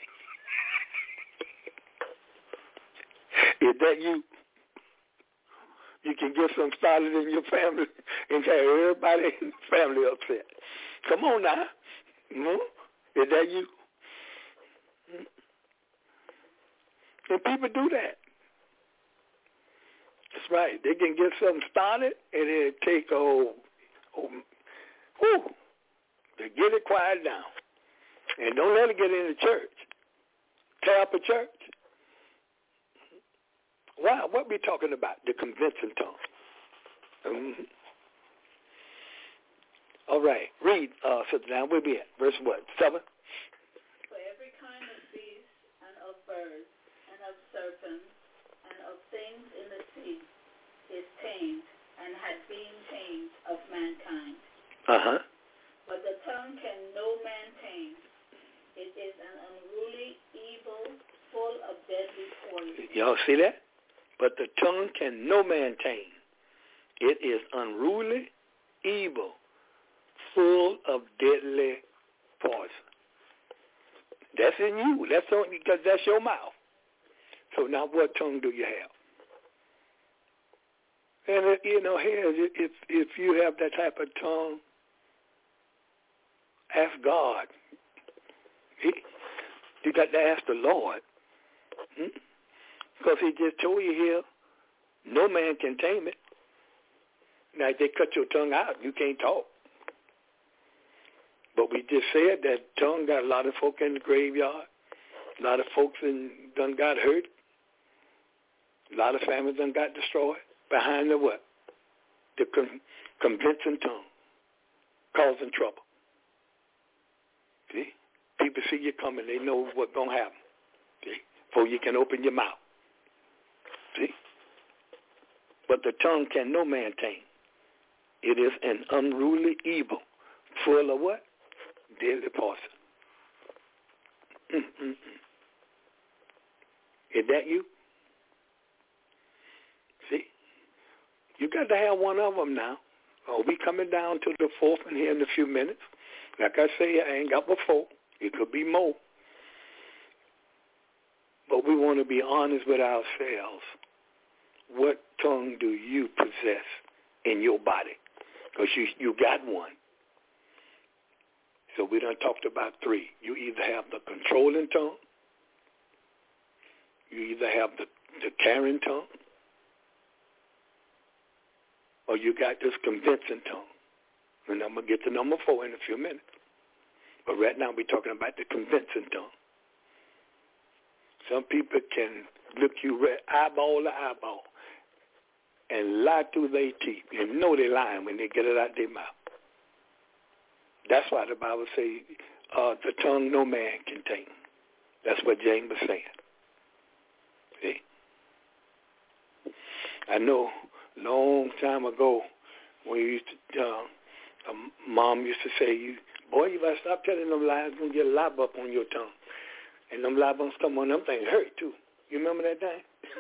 Is that you? You can get some started in your family and have everybody in the family upset. Come on now. Mm-hmm. Is that you? And people do that. That's right. They can get something started and then take a whole, oh, whew, to get it quiet down. And don't let it get into church. Tear up a church. Wow, what we talking about? The convincing tongue. Mm-hmm. All right. Read, uh, sit down. We'll be at verse what? Seven? For every kind of beast and of birds and of serpents and of things in the sea is tamed and had been tamed of mankind. Uh-huh. But the tongue can no man tame. It is an unruly evil full of deadly poison. Y'all see that? But the tongue can no man tame. It is unruly, evil, full of deadly poison. That's in you. That's on, because that's your mouth. So now what tongue do you have? And, uh, you know, here, if, if you have that type of tongue, ask God. He, you got to ask the Lord. Hmm? Because he just told you here, no man can tame it. Now, if they cut your tongue out, you can't talk. But we just said that tongue got a lot of folk in the graveyard. A lot of folks in, done got hurt. A lot of families done got destroyed. Behind the what? The con- convincing tongue. Causing trouble. See? People see you coming. They know what's going to happen. See? Before you can open your mouth. See? But the tongue can no man tame. It is an unruly evil, full of what? Deadly poison. Mm-mm-mm. Is that you? See? You got to have one of them now. Oh, we coming down to the fourth one here in a few minutes. Like I say, I ain't got but four. It could be more. But we want to be honest with ourselves. What tongue do you possess in your body? Because you, you got one. So we done talked about three. You either have the controlling tongue, you either have the, the caring tongue, or you got this convincing tongue. And I'm going to get to number four in a few minutes. But right now we're talking about the convincing tongue. Some people can look you right eyeball to eyeball and lie through their teeth and know they're lying when they get it out their mouth. That's why the Bible says uh, the tongue no man can tame. That's what James was saying. See? I know a long time ago when we used to uh, Um, Mom used to say, "You boy, you better stop telling them lies. You're going to get a lie up on your tongue. And them lie bumps come on, them things hurt, too. You remember that thing?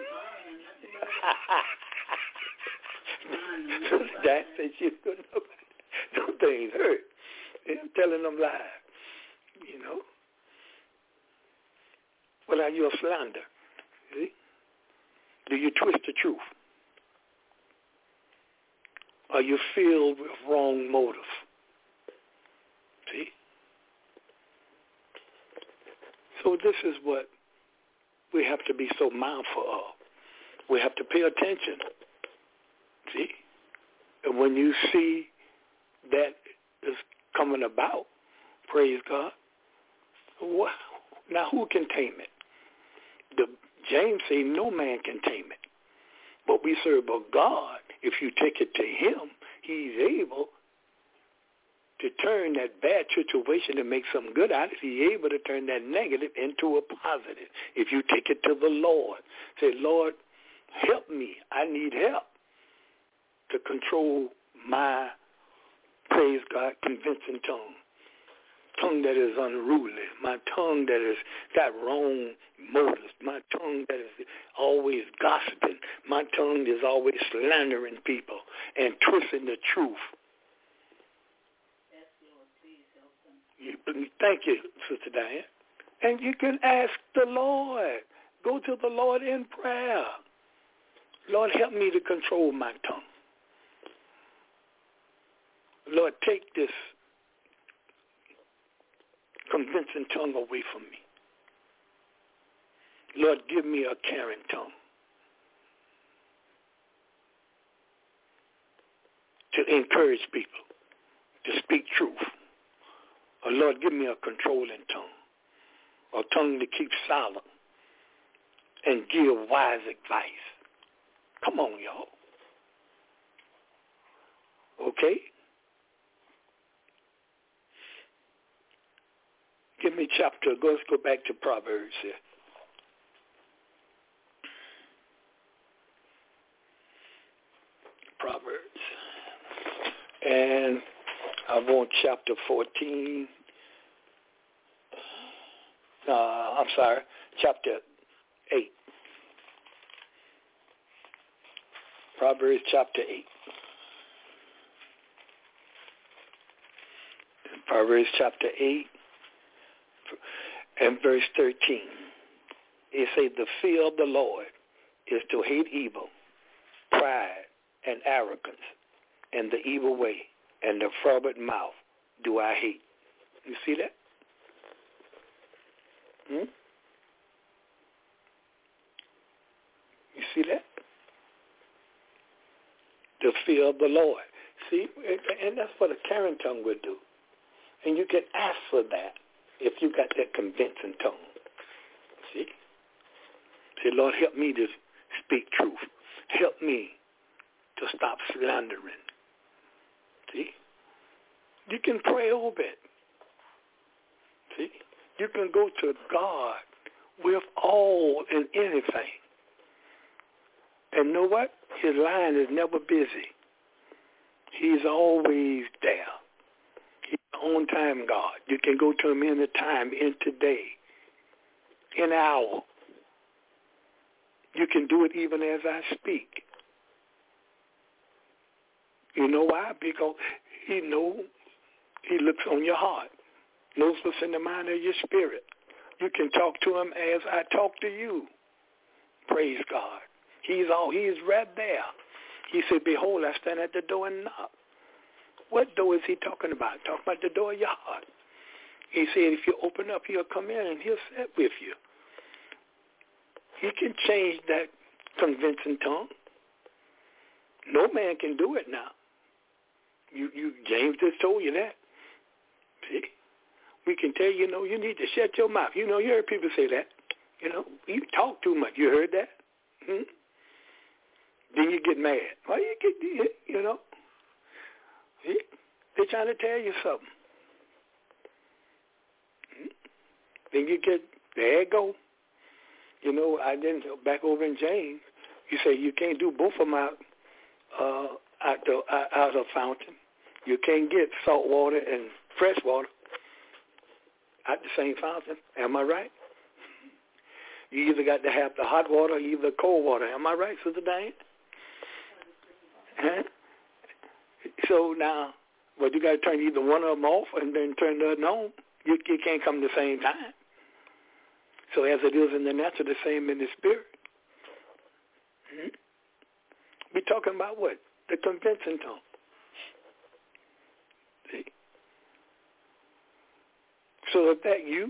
Dad said she couldn't know. Them things hurt. I'm telling them lies, you know. Well, are you a slander? See? Do you twist the truth? Are you filled with wrong motive? See? So this is what we have to be so mindful of. We have to pay attention. See? And when you see that is coming about, praise God, what, now who can tame it? The James say no man can tame it. But we serve a God. If you take it to him, he's able to turn that bad situation and make something good out of it. He's able to turn that negative into a positive. If you take it to the Lord, say, Lord, help me. I need help to control my, praise God, convincing tongue. Tongue that is unruly, my tongue that has got wrong motives, my tongue that is always gossiping, my tongue is always slandering people and twisting the truth. Yes, Lord, please help them. You, thank you, Sister Diane. And you can ask the Lord. Go to the Lord in prayer. Lord, help me to control my tongue. Lord, take this convincing tongue away from me. Lord, give me a caring tongue to encourage people, to speak truth. Or Lord, give me a controlling tongue, a tongue to keep silent and give wise advice. Come on, y'all. Okay? Give me chapter, let's go back to Proverbs here. Proverbs. And I want chapter fourteen. Uh, I'm sorry, chapter eight. Proverbs chapter eight. Proverbs chapter eight. And verse thirteen, it says, the fear of the Lord is to hate evil, pride, and arrogance, and the evil way, and the froward mouth do I hate. You see that? Hmm? You see that? The fear of the Lord. See, and that's what a caring tongue would do. And you can ask for that. If you got that convincing tongue, see? Say, Lord, help me to speak truth. Help me to stop slandering. See? You can pray over it. See? You can go to God with all and anything. And know what? His line is never busy. He's always there. He's on time, God. You can go to him in the time, in today, in an hour. You can do it even as I speak. You know why? Because he knows, he looks on your heart, knows what's in the mind of your spirit. You can talk to him as I talk to you. Praise God. He's all, he is right there. He said, behold, I stand at the door and knock. What door is he talking about? Talking about the door of your heart. He said, if you open up, he'll come in and he'll sit with you. He can change that convincing tongue. No man can do it now. You, you, James just told you that. See? We can tell you, you know, you need to shut your mouth. You know, you heard people say that. You know, you talk too much. You heard that? Hmm? Then you get mad. Why you get, you know? See? They're trying to tell you something. Hmm? Then you get, there you go. You know, I didn't, back over in James, you say you can't do both of them out, uh, out the out of fountain. You can't get salt water and fresh water at the same fountain. Am I right? You either got to have the hot water or either cold water. Am I right, Sister Diane? Huh? So now, well, you got to turn either one of them off and then turn the other on. You, you can't come at the same time. So as it is in the natural, the same in the spirit. Hmm? We're talking about what? The convincing tongue. See? So if that you,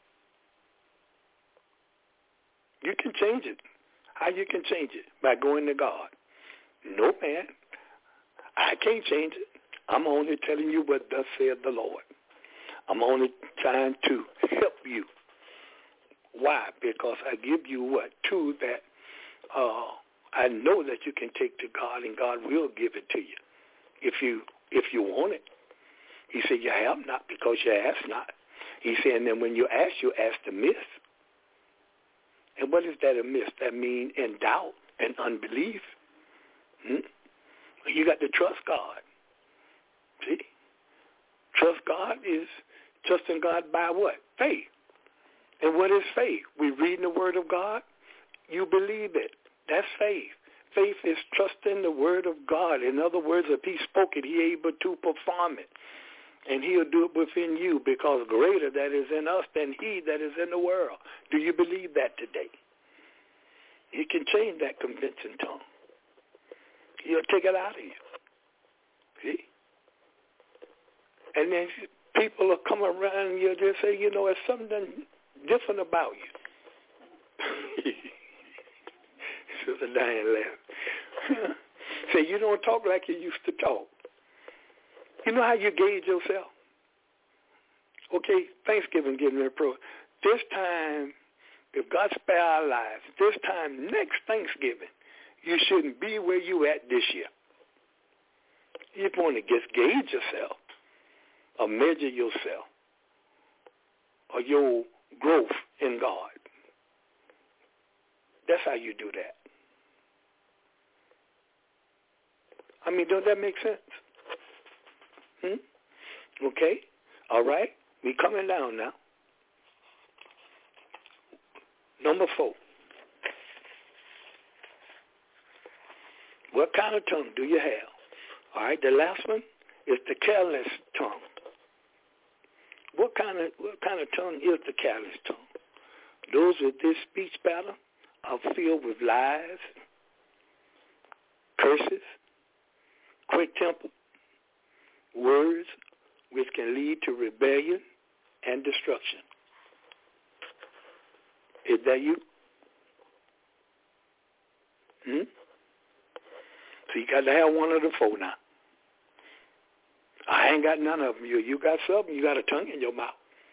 you can change it. How you can change it? By going to God. No, man. I can't change it. I'm only telling you what thus saith the Lord. I'm only trying to help you. Why? Because I give you what? Two that uh, I know that you can take to God, and God will give it to you if you if you want it. He said, you have not because you ask not. He said, and then when you ask, you ask amiss. And what is that amiss? That means in doubt and unbelief. Hmm? You got to trust God. See? Trust God is trusting God by what? Faith. And what is faith? We read the Word of God. You believe it. That's faith. Faith is trusting the Word of God. In other words, if He spoke it, He able to perform it. And He'll do it within you because greater that is in us than He that is in the world. Do you believe that today? He can change that convincing tongue. He'll take it out of you. See? And then people will come around and you'll just say, you know, there's something different about you. Sister Diane laughed. Say, you don't talk like you used to talk. You know how you gauge yourself? Okay, Thanksgiving giving a pro. This time, if God spare our lives, this time next Thanksgiving, you shouldn't be where you at this year. You want to just gauge yourself or measure yourself or your growth in God. That's how you do that. I mean, don't that make sense? Hmm? Okay. All right. We coming down now. Number four. What kind of tongue do you have? All right. The last one is the careless tongue. What kind of what kind of tongue is the careless tongue? Those with this speech pattern are filled with lies, curses, quick temper, words which can lead to rebellion and destruction. Is that you? Hmm? So you got to have one of the four now. I ain't got none of them. You, you got something. You got a tongue in your mouth.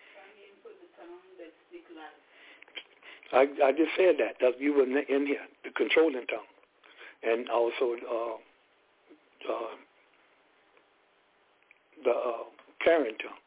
I, I just said that. That you were in here, the controlling tongue, and also uh, uh, the uh, carrying tongue.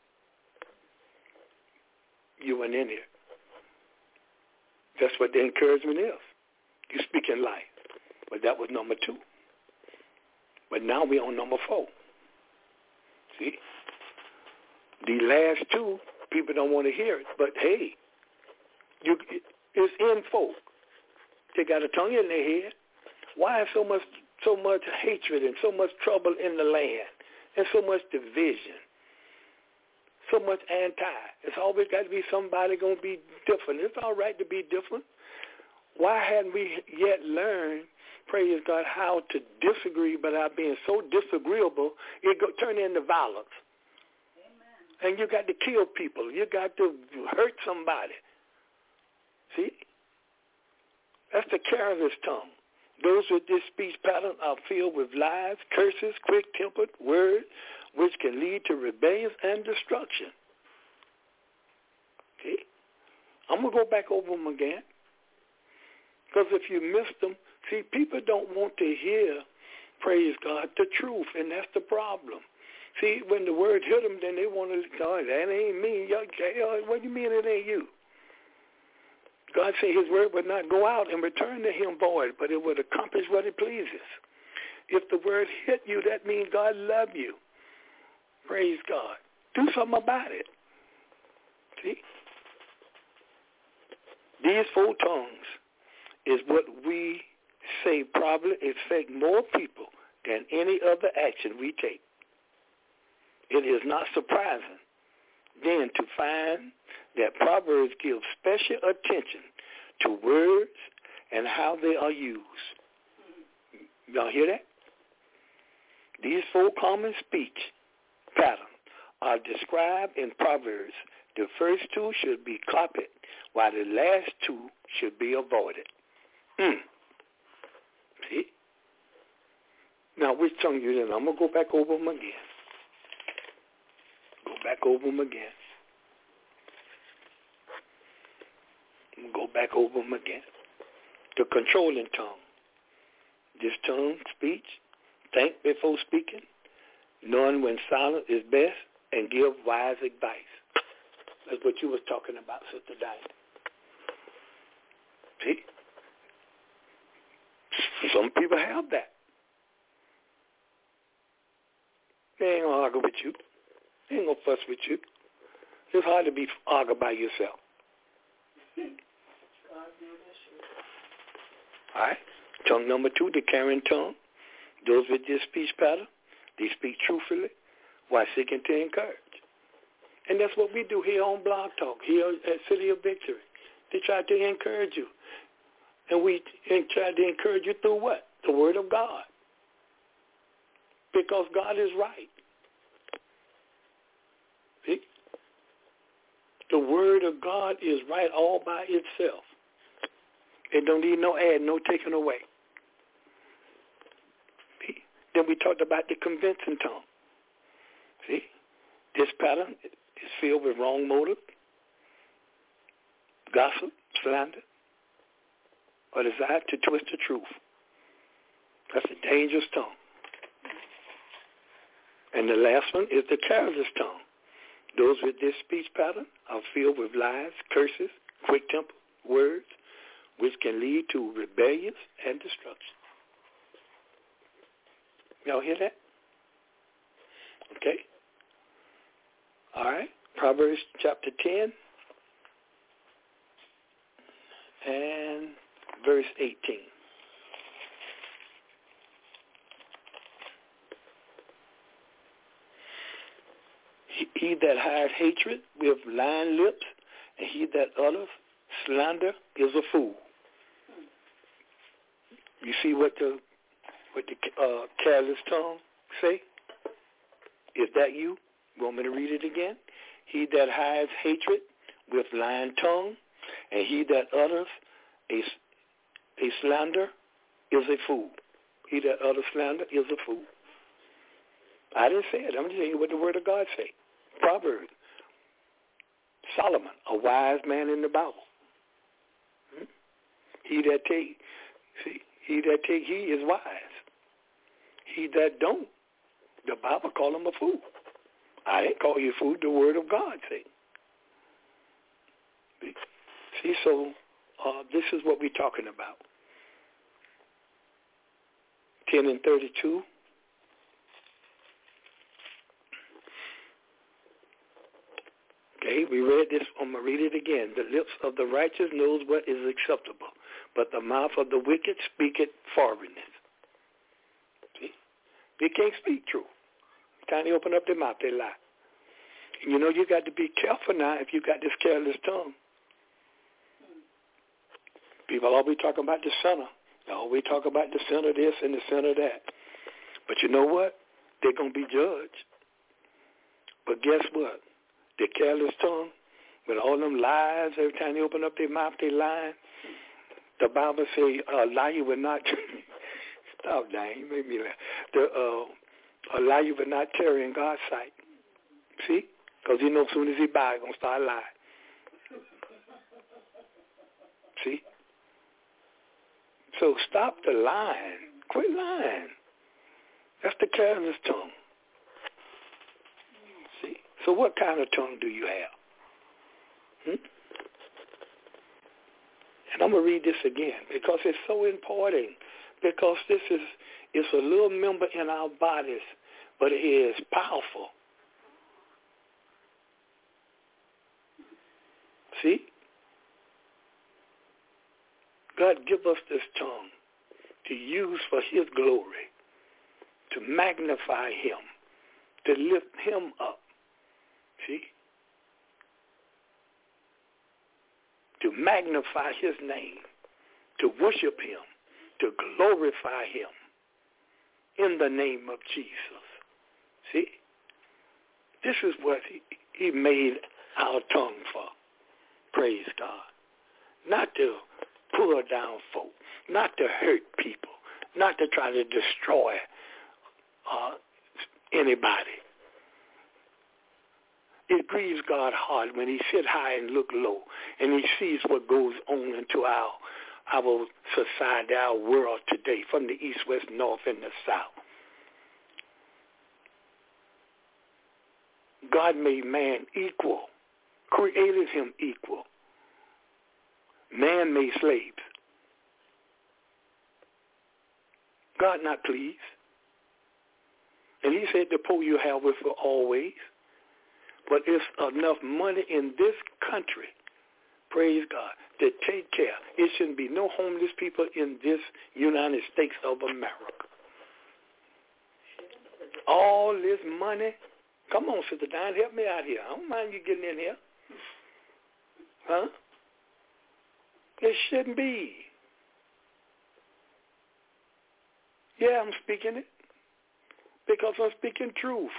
You went in here. That's what the encouragement is. You speak in life. But that was number two. But now we're on number four. See? The last two, people don't want to hear it. But, hey, you, it's in folk. They got a tongue in their head. Why so much, so much hatred and so much trouble in the land and so much division? So much anti. It's always got to be somebody going to be different. It's all right to be different. Why hadn't we yet learned, praise God, how to disagree without being so disagreeable, it go turn into violence. Amen. And you got to kill people. You got to hurt somebody. See? That's the careless tongue. Those with this speech pattern are filled with lies, curses, quick-tempered words, which can lead to rebellion and destruction. Okay? I'm going to go back over them again. Because if you miss them, see, people don't want to hear, praise God, the truth, and that's the problem. See, when the word hit them, then they want to, oh, that ain't me. What do you mean it ain't you? God said his word would not go out and return to him void, but it would accomplish what it pleases. If the word hit you, that means God loves you. Praise God. Do something about it. See? These four tongues is what we say probably affect more people than any other action we take. It is not surprising then to find that Proverbs give special attention to words and how they are used. Y'all hear that? These four common speech patterns are described in Proverbs. The first two should be copied, while the last two should be avoided. Mm. See? Now, which tongue you in? I'm going to go back over them again. Go back over them again. I'm going to go back over them again. The controlling tongue. This tongue, speech, think before speaking, knowing when silent is best, and give wise advice. That's what you was talking about, Sister Diane. See? Some people have that. They ain't going to argue with you. They ain't going to fuss with you. It's hard to be argued by yourself. All right? Tongue number two, the carrying tongue. Those with this speech pattern, they speak truthfully while seeking to encourage. And that's what we do here on Blog Talk, here at City of Victory. They try to encourage you. And we try to encourage you through what? The Word of God. Because God is right. See? The Word of God is right all by itself. It don't need no add, no taking away. See? Then we talked about the convincing tongue. See? This pattern is filled with wrong motive, gossip, slander, or desire to twist the truth. That's a dangerous tongue. And the last one is the careless tongue. Those with this speech pattern are filled with lies, curses, quick-tempered words, which can lead to rebellion and destruction. Y'all hear that? Okay. All right. Proverbs chapter ten and verse eighteen. He, he that hides hatred with lying lips, and he that uttereth slander is a fool. You see what the what the uh, careless tongue say? Is that you? You want me to read it again? He that hides hatred with lying tongue, and he that uttereth a, a slander is a fool. He that uttereth slander is a fool. I didn't say it. I'm just telling you what the Word of God say. Proverbs. Solomon, a wise man in the Bible. Hmm? He that take, see, he that take heed is wise. He that don't, the Bible call him a fool. I didn't call you a fool. The Word of God say. See, so uh, this is what we're talking about. ten and thirty-two. Okay, we read this. I'm going to read it again. The lips of the righteous knows what is acceptable, but the mouth of the wicked speaketh forwardness. See? They can't speak truth. Every time they open up their mouth, they lie. And you know, you got to be careful now if you got this careless tongue. People always talking about the sinner. They always talk about the sinner this and the sinner that. But you know what? They're going to be judged. But guess what? The careless tongue, with all them lies, every time they open up their mouth, they lying. The Bible say a liar will not, stop dying, you made me laugh. The, uh, a liar will not tarry in God's sight. See? Because you know as soon as he buys, he's going to start lying. See? So stop the lying. Quit lying. That's the careless tongue. See? So what kind of tongue do you have? Hmm? And I'm going to read this again because it's so important. Because this is it's a little member in our bodies, but it is powerful. See? God give us this tongue to use for his glory, to magnify him, to lift him up. See? To magnify his name, to worship him, to glorify him in the name of Jesus. See? This is what he, he made our tongue for. Praise God. Not to pull down folk, not to hurt people, not to try to destroy uh, anybody. It grieves God's heart when he sit high and look low, and he sees what goes on into our our society, our world today, from the east, west, north, and the south. God made man equal, created him equal. Man made slaves. God not pleased. And he said, the poor you have with for always. But there's enough money in this country, praise God, to take care. It shouldn't be no homeless people in this United States of America. All this money, come on, Sister Diane, help me out here. I don't mind you getting in here. Huh? It shouldn't be. Yeah, I'm speaking it because I'm speaking truth.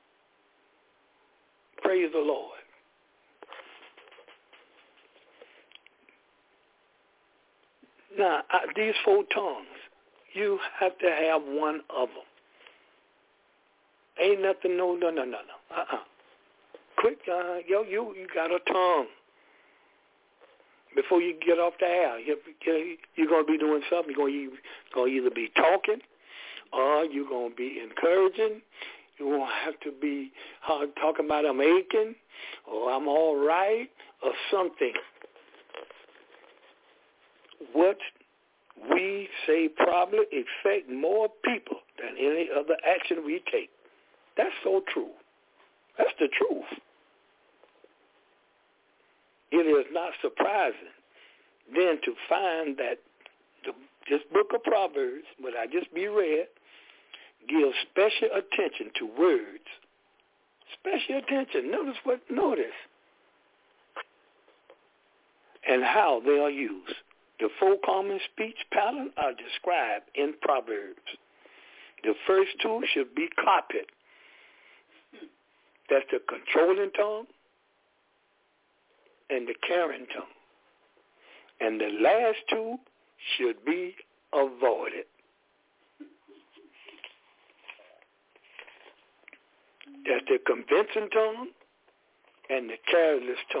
Praise the Lord. Now, uh, these four tongues, you have to have one of them. Ain't nothing, no, no, no, no, no. Uh-uh. Quick, uh, yo, you, you got a tongue. Before you get off the air, you're, you're going to be doing something. You're going to either be talking or you're going to be encouraging. You won't have to be uh, talking about I'm aching or I'm all right or something. What we say probably affect more people than any other action we take. That's so true. That's the truth. It is not surprising then to find that the, this book of Proverbs, what I just be read, gives special attention to words. Special attention. Notice what, notice. And how they are used. The four common speech patterns are described in Proverbs. The first two should be copied. That's the controlling tongue and the caring tongue. And the last two should be avoided. That's the convincing tongue and the careless tongue.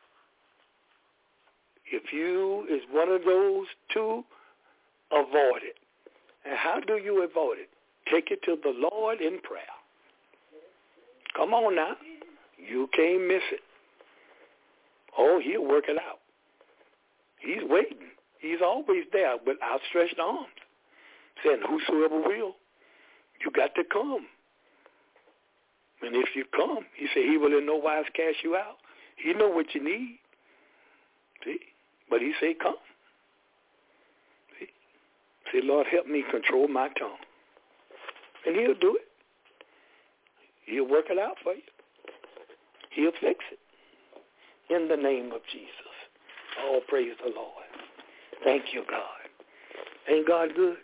If you is one of those two, avoid it. And how do you avoid it? Take it to the Lord in prayer. Come on now. You can't miss it. Oh, he'll work it out. He's waiting. He's always there with outstretched arms, saying, whosoever will, you got to come. And if you come, he said he will in no wise cast you out. He know what you need. See? But he said, come. See? Say, Lord, help me control my tongue. And he'll do it. He'll work it out for you. He'll fix it. In the name of Jesus. Oh, praise the Lord. Thank you, God. Ain't God good?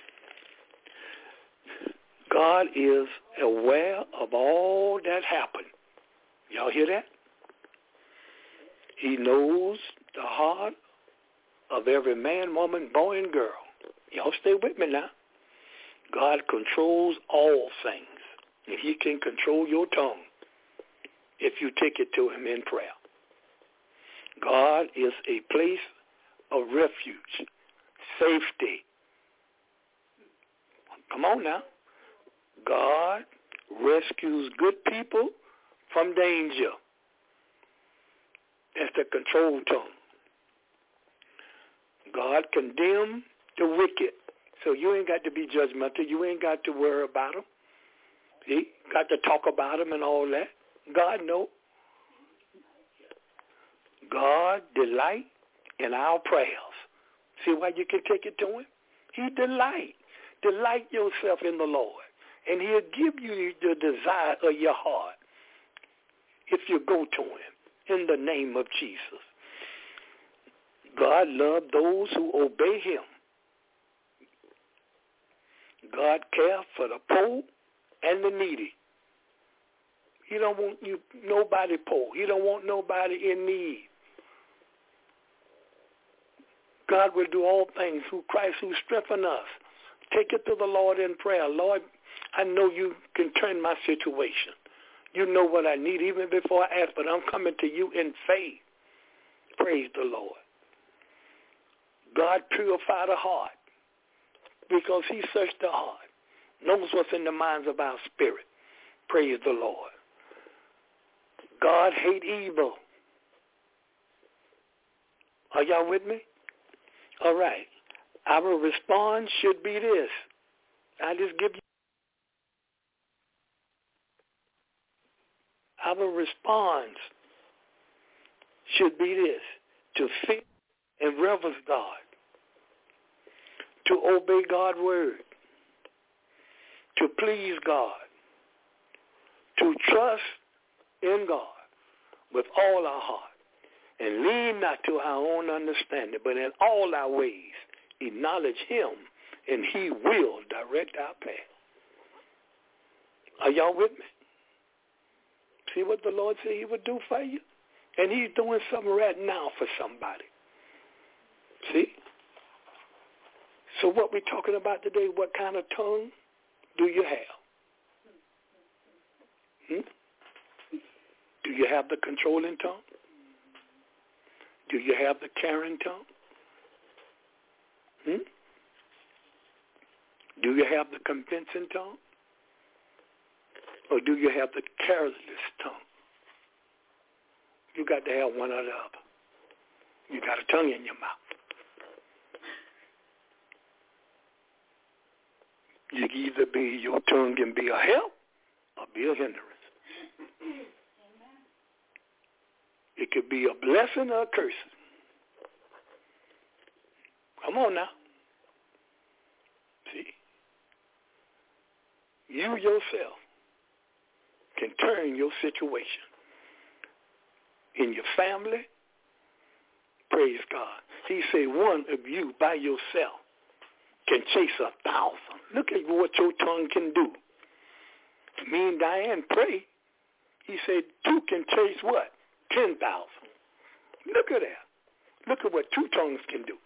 God is aware of all that happened. Y'all hear that? He knows the heart of every man, woman, boy, and girl. Y'all stay with me now. God controls all things. And he can control your tongue if you take it to him in prayer. God is a place of refuge, safety. Come on now. God rescues good people from danger. That's the control tongue. God condemns the wicked. So you ain't got to be judgmental. You ain't got to worry about them. See? Got to talk about them and all that. God knows. God delight in our prayers. See why you can take it to him? He delight. Delight yourself in the Lord, and he'll give you the desire of your heart if you go to him in the name of Jesus. God loves those who obey him. God cares for the poor and the needy. He don't want you nobody poor. He don't want nobody in need. God will do all things through Christ who strengthens us. Take it to the Lord in prayer. Lord, I know you can turn my situation. You know what I need even before I ask, but I'm coming to you in faith. Praise the Lord. God purify the heart because he searched the heart, knows what's in the minds of our spirit. Praise the Lord. God hate evil. Are y'all with me? All right. Our response should be this. I just give you. Our response should be this: to fear and reverence God, to obey God's word, to please God, to trust in God with all our heart, and lean not to our own understanding, but in all our ways acknowledge him, and he will direct our path. Are y'all with me? See what the Lord said he would do for you? And he's doing something right now for somebody. See? So what we're talking about today, what kind of tongue do you have? Hmm? Do you have the controlling tongue? Do you have the caring tongue? Hmm? Do you have the convincing tongue? Or do you have the careless tongue? You got to have one or the other. You got a tongue in your mouth. You can either be, your tongue can be a help or be a hindrance. It could be a blessing or a curse. Come on now. See? You yourself can turn your situation in your family. Praise God. He said one of you by yourself can chase a thousand. Look at what your tongue can do. Me and Diane pray. He said two can chase what? Ten thousand. Look at that. Look at what two tongues can do.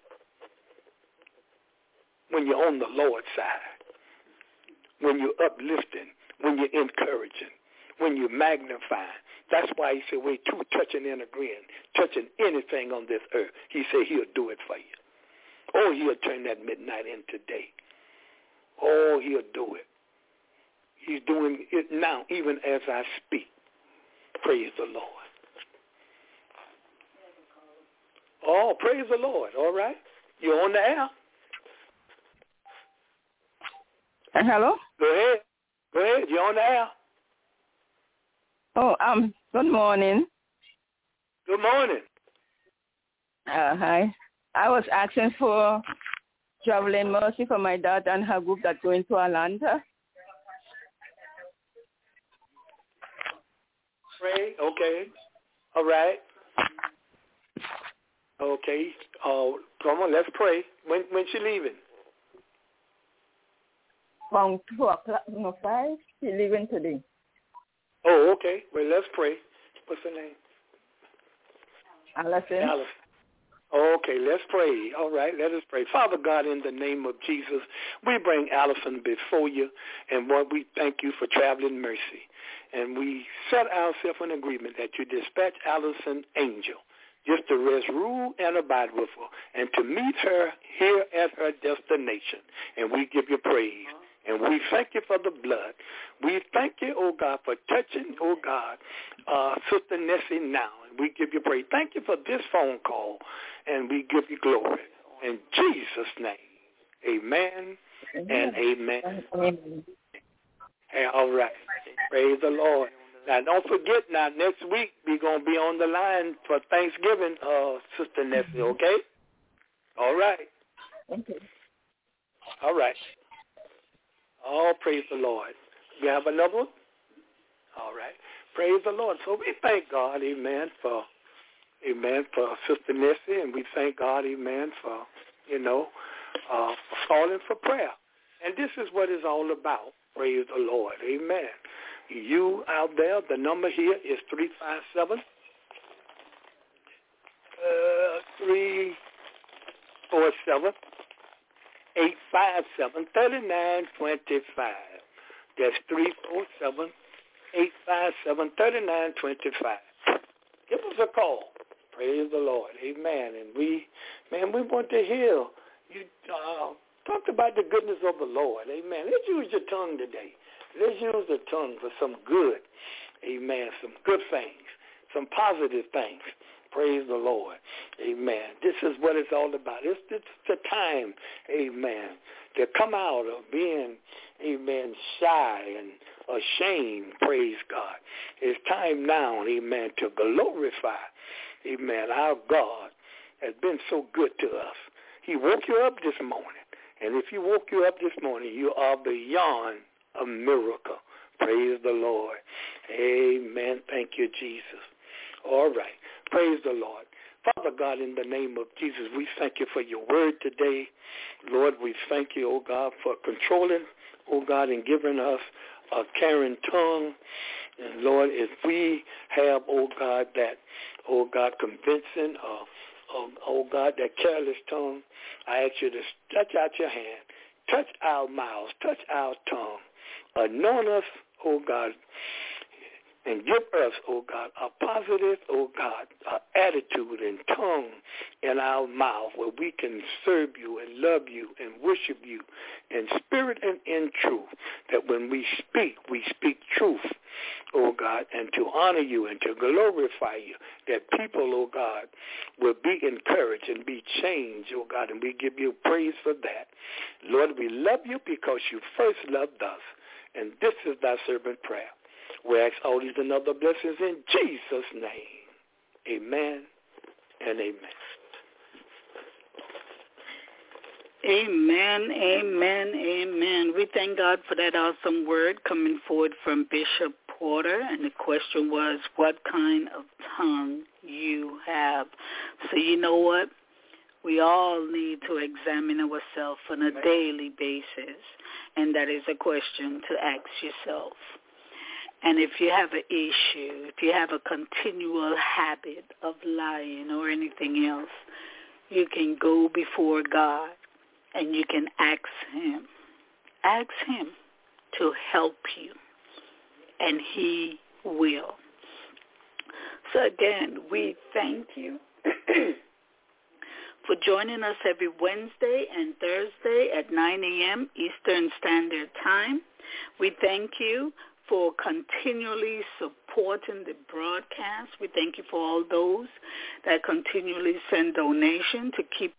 When you're on the Lord's side, when you're uplifting, when you're encouraging, when you're magnifying. That's why he said, we're two touching and agreeing, touching anything on this earth. He said he'll do it for you. Oh, he'll turn that midnight into day. Oh, he'll do it. He's doing it now, even as I speak. Praise the Lord. Oh, praise the Lord. All right. You're on the air. Uh, hello? Go ahead. Go ahead. You're on the air. Oh, um, good morning. Good morning. Uh, hi. I was asking for traveling mercy for my daughter and her group that's going to Atlanta. Pray. Okay. All right. Okay. Uh, come on, let's pray. When when she leaving? From two o'clock, no, five. She's leaving today. Oh, okay. Well, let's pray. What's her name? Allison. Allison. Okay, let's pray. All right, let us pray. Father God, in the name of Jesus, we bring Allison before you, and Lord, we thank you for traveling mercy. And we set ourselves in agreement that you dispatch Allison angel just to rest, rule, and abide with her, and to meet her here at her destination. And we give you praise. And we thank you for the blood. We thank you, oh God, for touching, oh God, uh, Sister Nessie now. And we give you praise. Thank you for this phone call, and we give you glory. In Jesus' name, amen, amen. and amen. Amen. Hey, all right. Praise the Lord. Now, don't forget, now, next week, we're going to be on the line for Thanksgiving, uh, Sister Nessie, okay? All right. Okay. All right. Oh, praise the Lord. We have another one? All right. Praise the Lord. So we thank God, amen, for, amen, for Sister Nessie, and we thank God, amen, for, you know, uh, for calling for prayer. And this is what it's all about. Praise the Lord. Amen. You out there, the number here is three five seven, three four seven, eight five seven, three nine two five. That's three four seven, eight five seven, three nine two five. Give us a call. Praise the Lord. Amen. And we, man, we want to hear you uh, talk about the goodness of the Lord. Amen. Let's use your tongue today. Let's use the tongue for some good. Amen. Some good things. Some positive things. Praise the Lord. Amen. This is what it's all about. It's, it's the time, amen, to come out of being, amen, shy and ashamed. Praise God. It's time now, amen, to glorify, amen, our God has been so good to us. He woke you up this morning. And if he woke you up this morning, you are beyond a miracle. Praise the Lord. Amen. Thank you, Jesus. All right. Praise the Lord. Father God, in the name of Jesus, we thank you for your word today. Lord, we thank you, oh God, for controlling, oh God, and giving us a caring tongue. And Lord, if we have, oh God, that, oh God, convincing, uh, oh, oh God, that careless tongue, I ask you to stretch out your hand, touch our mouths, touch our tongue, anoint us, oh God, and give us, oh God, a positive, oh God, uh, attitude and tongue in our mouth where we can serve you and love you and worship you in spirit and in truth, that when we speak, we speak truth, oh God, and to honor you and to glorify you, that people, oh God, will be encouraged and be changed, oh God, and we give you praise for that. Lord, we love you because you first loved us, and this is thy servant prayer. We ask all these and other blessings in Jesus' name. Amen and amen. Amen, amen, amen. We thank God for that awesome word coming forward from Bishop Porter. And the question was, what kind of tongue you have? So you know what? We all need to examine ourselves on a daily basis. And that is a question to ask yourself. And if you have an issue, if you have a continual habit of lying or anything else, you can go before God and you can ask him. Ask him to help you, and he will. So again, we thank you for joining us every Wednesday and Thursday at nine a.m. Eastern Standard Time. We thank you for continually supporting the broadcast. We thank you for all those that continually send donation to keep.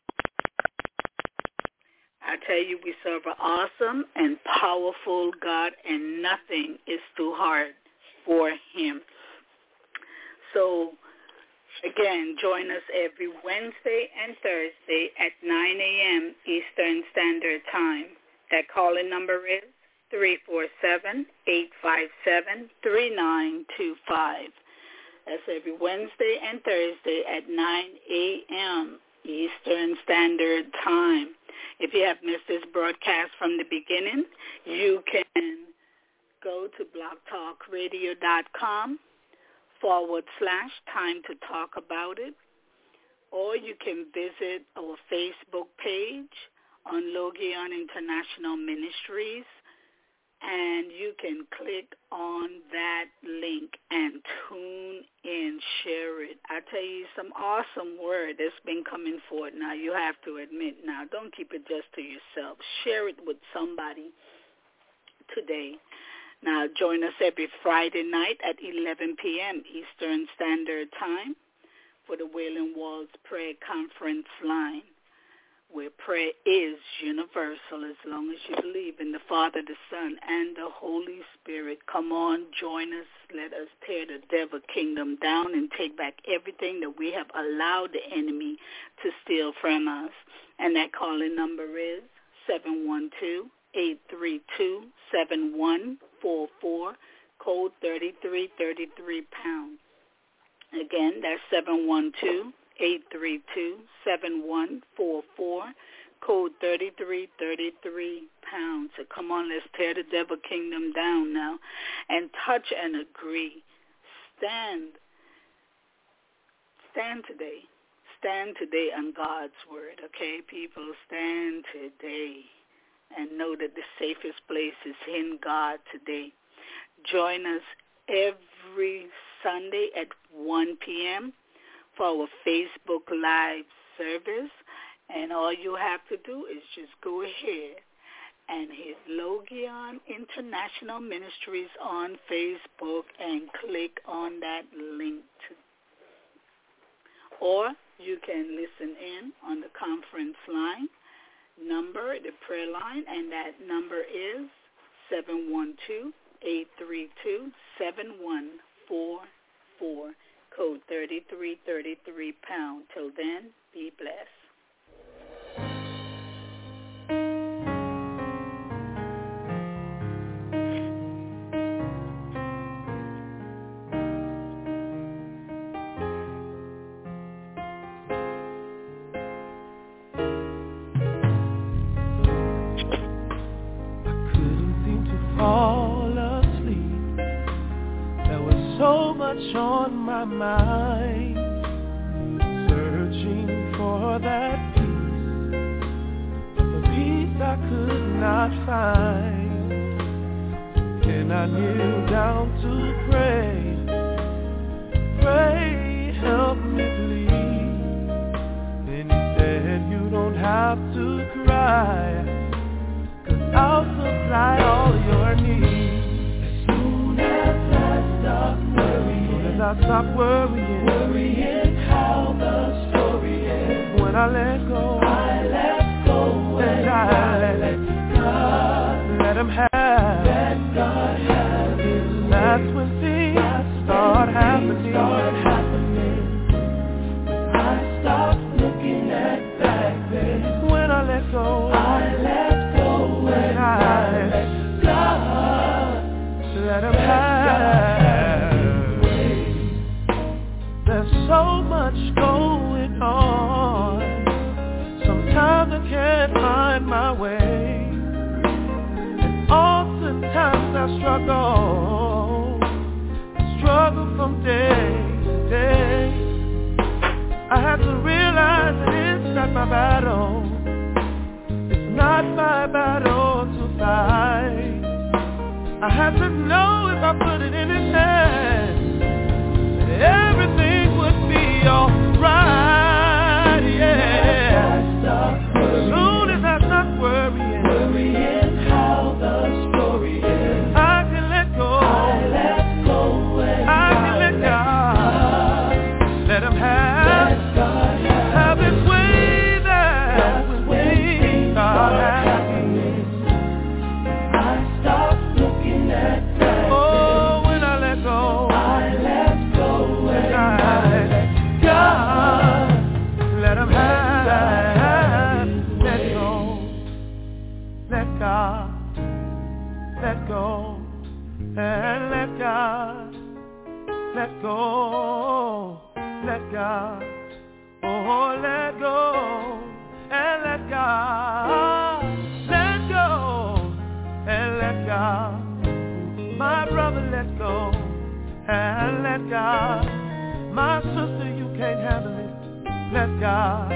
I tell you, we serve an awesome and powerful God, and nothing is too hard for him. So, again, join us every Wednesday and Thursday at nine a.m. Eastern Standard Time. That calling number is three four seven, eight five seven, three nine two five. That's every Wednesday and Thursday at nine a.m. Eastern Standard Time. If you have missed this broadcast from the beginning, you can go to blogtalkradio.com forward slash time to talk about it, or you can visit our Facebook page on Logion International Ministries, and you can click on that link and tune in, share it. I tell you, some awesome word that's been coming forward. Now, you have to admit, now, don't keep it just to yourself. Share it with somebody today. Now, join us every Friday night at eleven p.m. Eastern Standard Time for the Wailing Walls Prayer Conference line. where prayer is universal as long as you believe in the Father, the Son, and the Holy Spirit. Come on, join us. Let us tear the devil kingdom down and take back everything that we have allowed the enemy to steal from us. And that calling number is seven one two, eight three two, seven one four four, code thirty-three thirty-three pound. Again, that's seven one two, eight three two, seven one four four, code thirty-three thirty-three pound. So come on, let's tear the devil kingdom down now and touch and agree. Stand. Stand today. Stand today on God's word, okay, people? Stand today and know that the safest place is in God today. Join us every Sunday at one p.m. for our Facebook Live service. And all you have to do is just go ahead and hit Logion International Ministries on Facebook and click on that link. To, or you can listen in on the conference line number, the prayer line, and that number is seven one two, eight three two, seven one four four, code thirty-three thirty-three pound. Till then, be blessed. On my mind, searching for that peace, the peace I could not find. Then I kneel down to pray, pray, help me please. Then he said, you don't have to cry, 'cause I'll supply all your needs. As soon as I stop I stop worrying, worrying how the story ends. When I let go, I let go, and I, I let God, let Him have, let God have His way. That's when things That's start when happening. Things start happening. When I stop looking at back then. When I let go, I let go, and I, I let God, let Him have. There's so much going on. Sometimes I can't find my way, and oftentimes I struggle, struggle from day to day. I have to realize that it's not my battle, it's not my battle to fight. I have to know if I put it in His hands, everything would be alright, yeah. As soon as I stop worrying, worrying how the story is, I can let go, I let go, and I can let God, let Him have, let God have, have His way. That's when things start happening. I stop looking at that. Oh, when I let go, I let God, let Him have, let go, let God, let go, and let God, let go, let God, oh, let go, and let God, let go, and let God, my brother, let go, and let God. My sister, you can't handle it. Let God.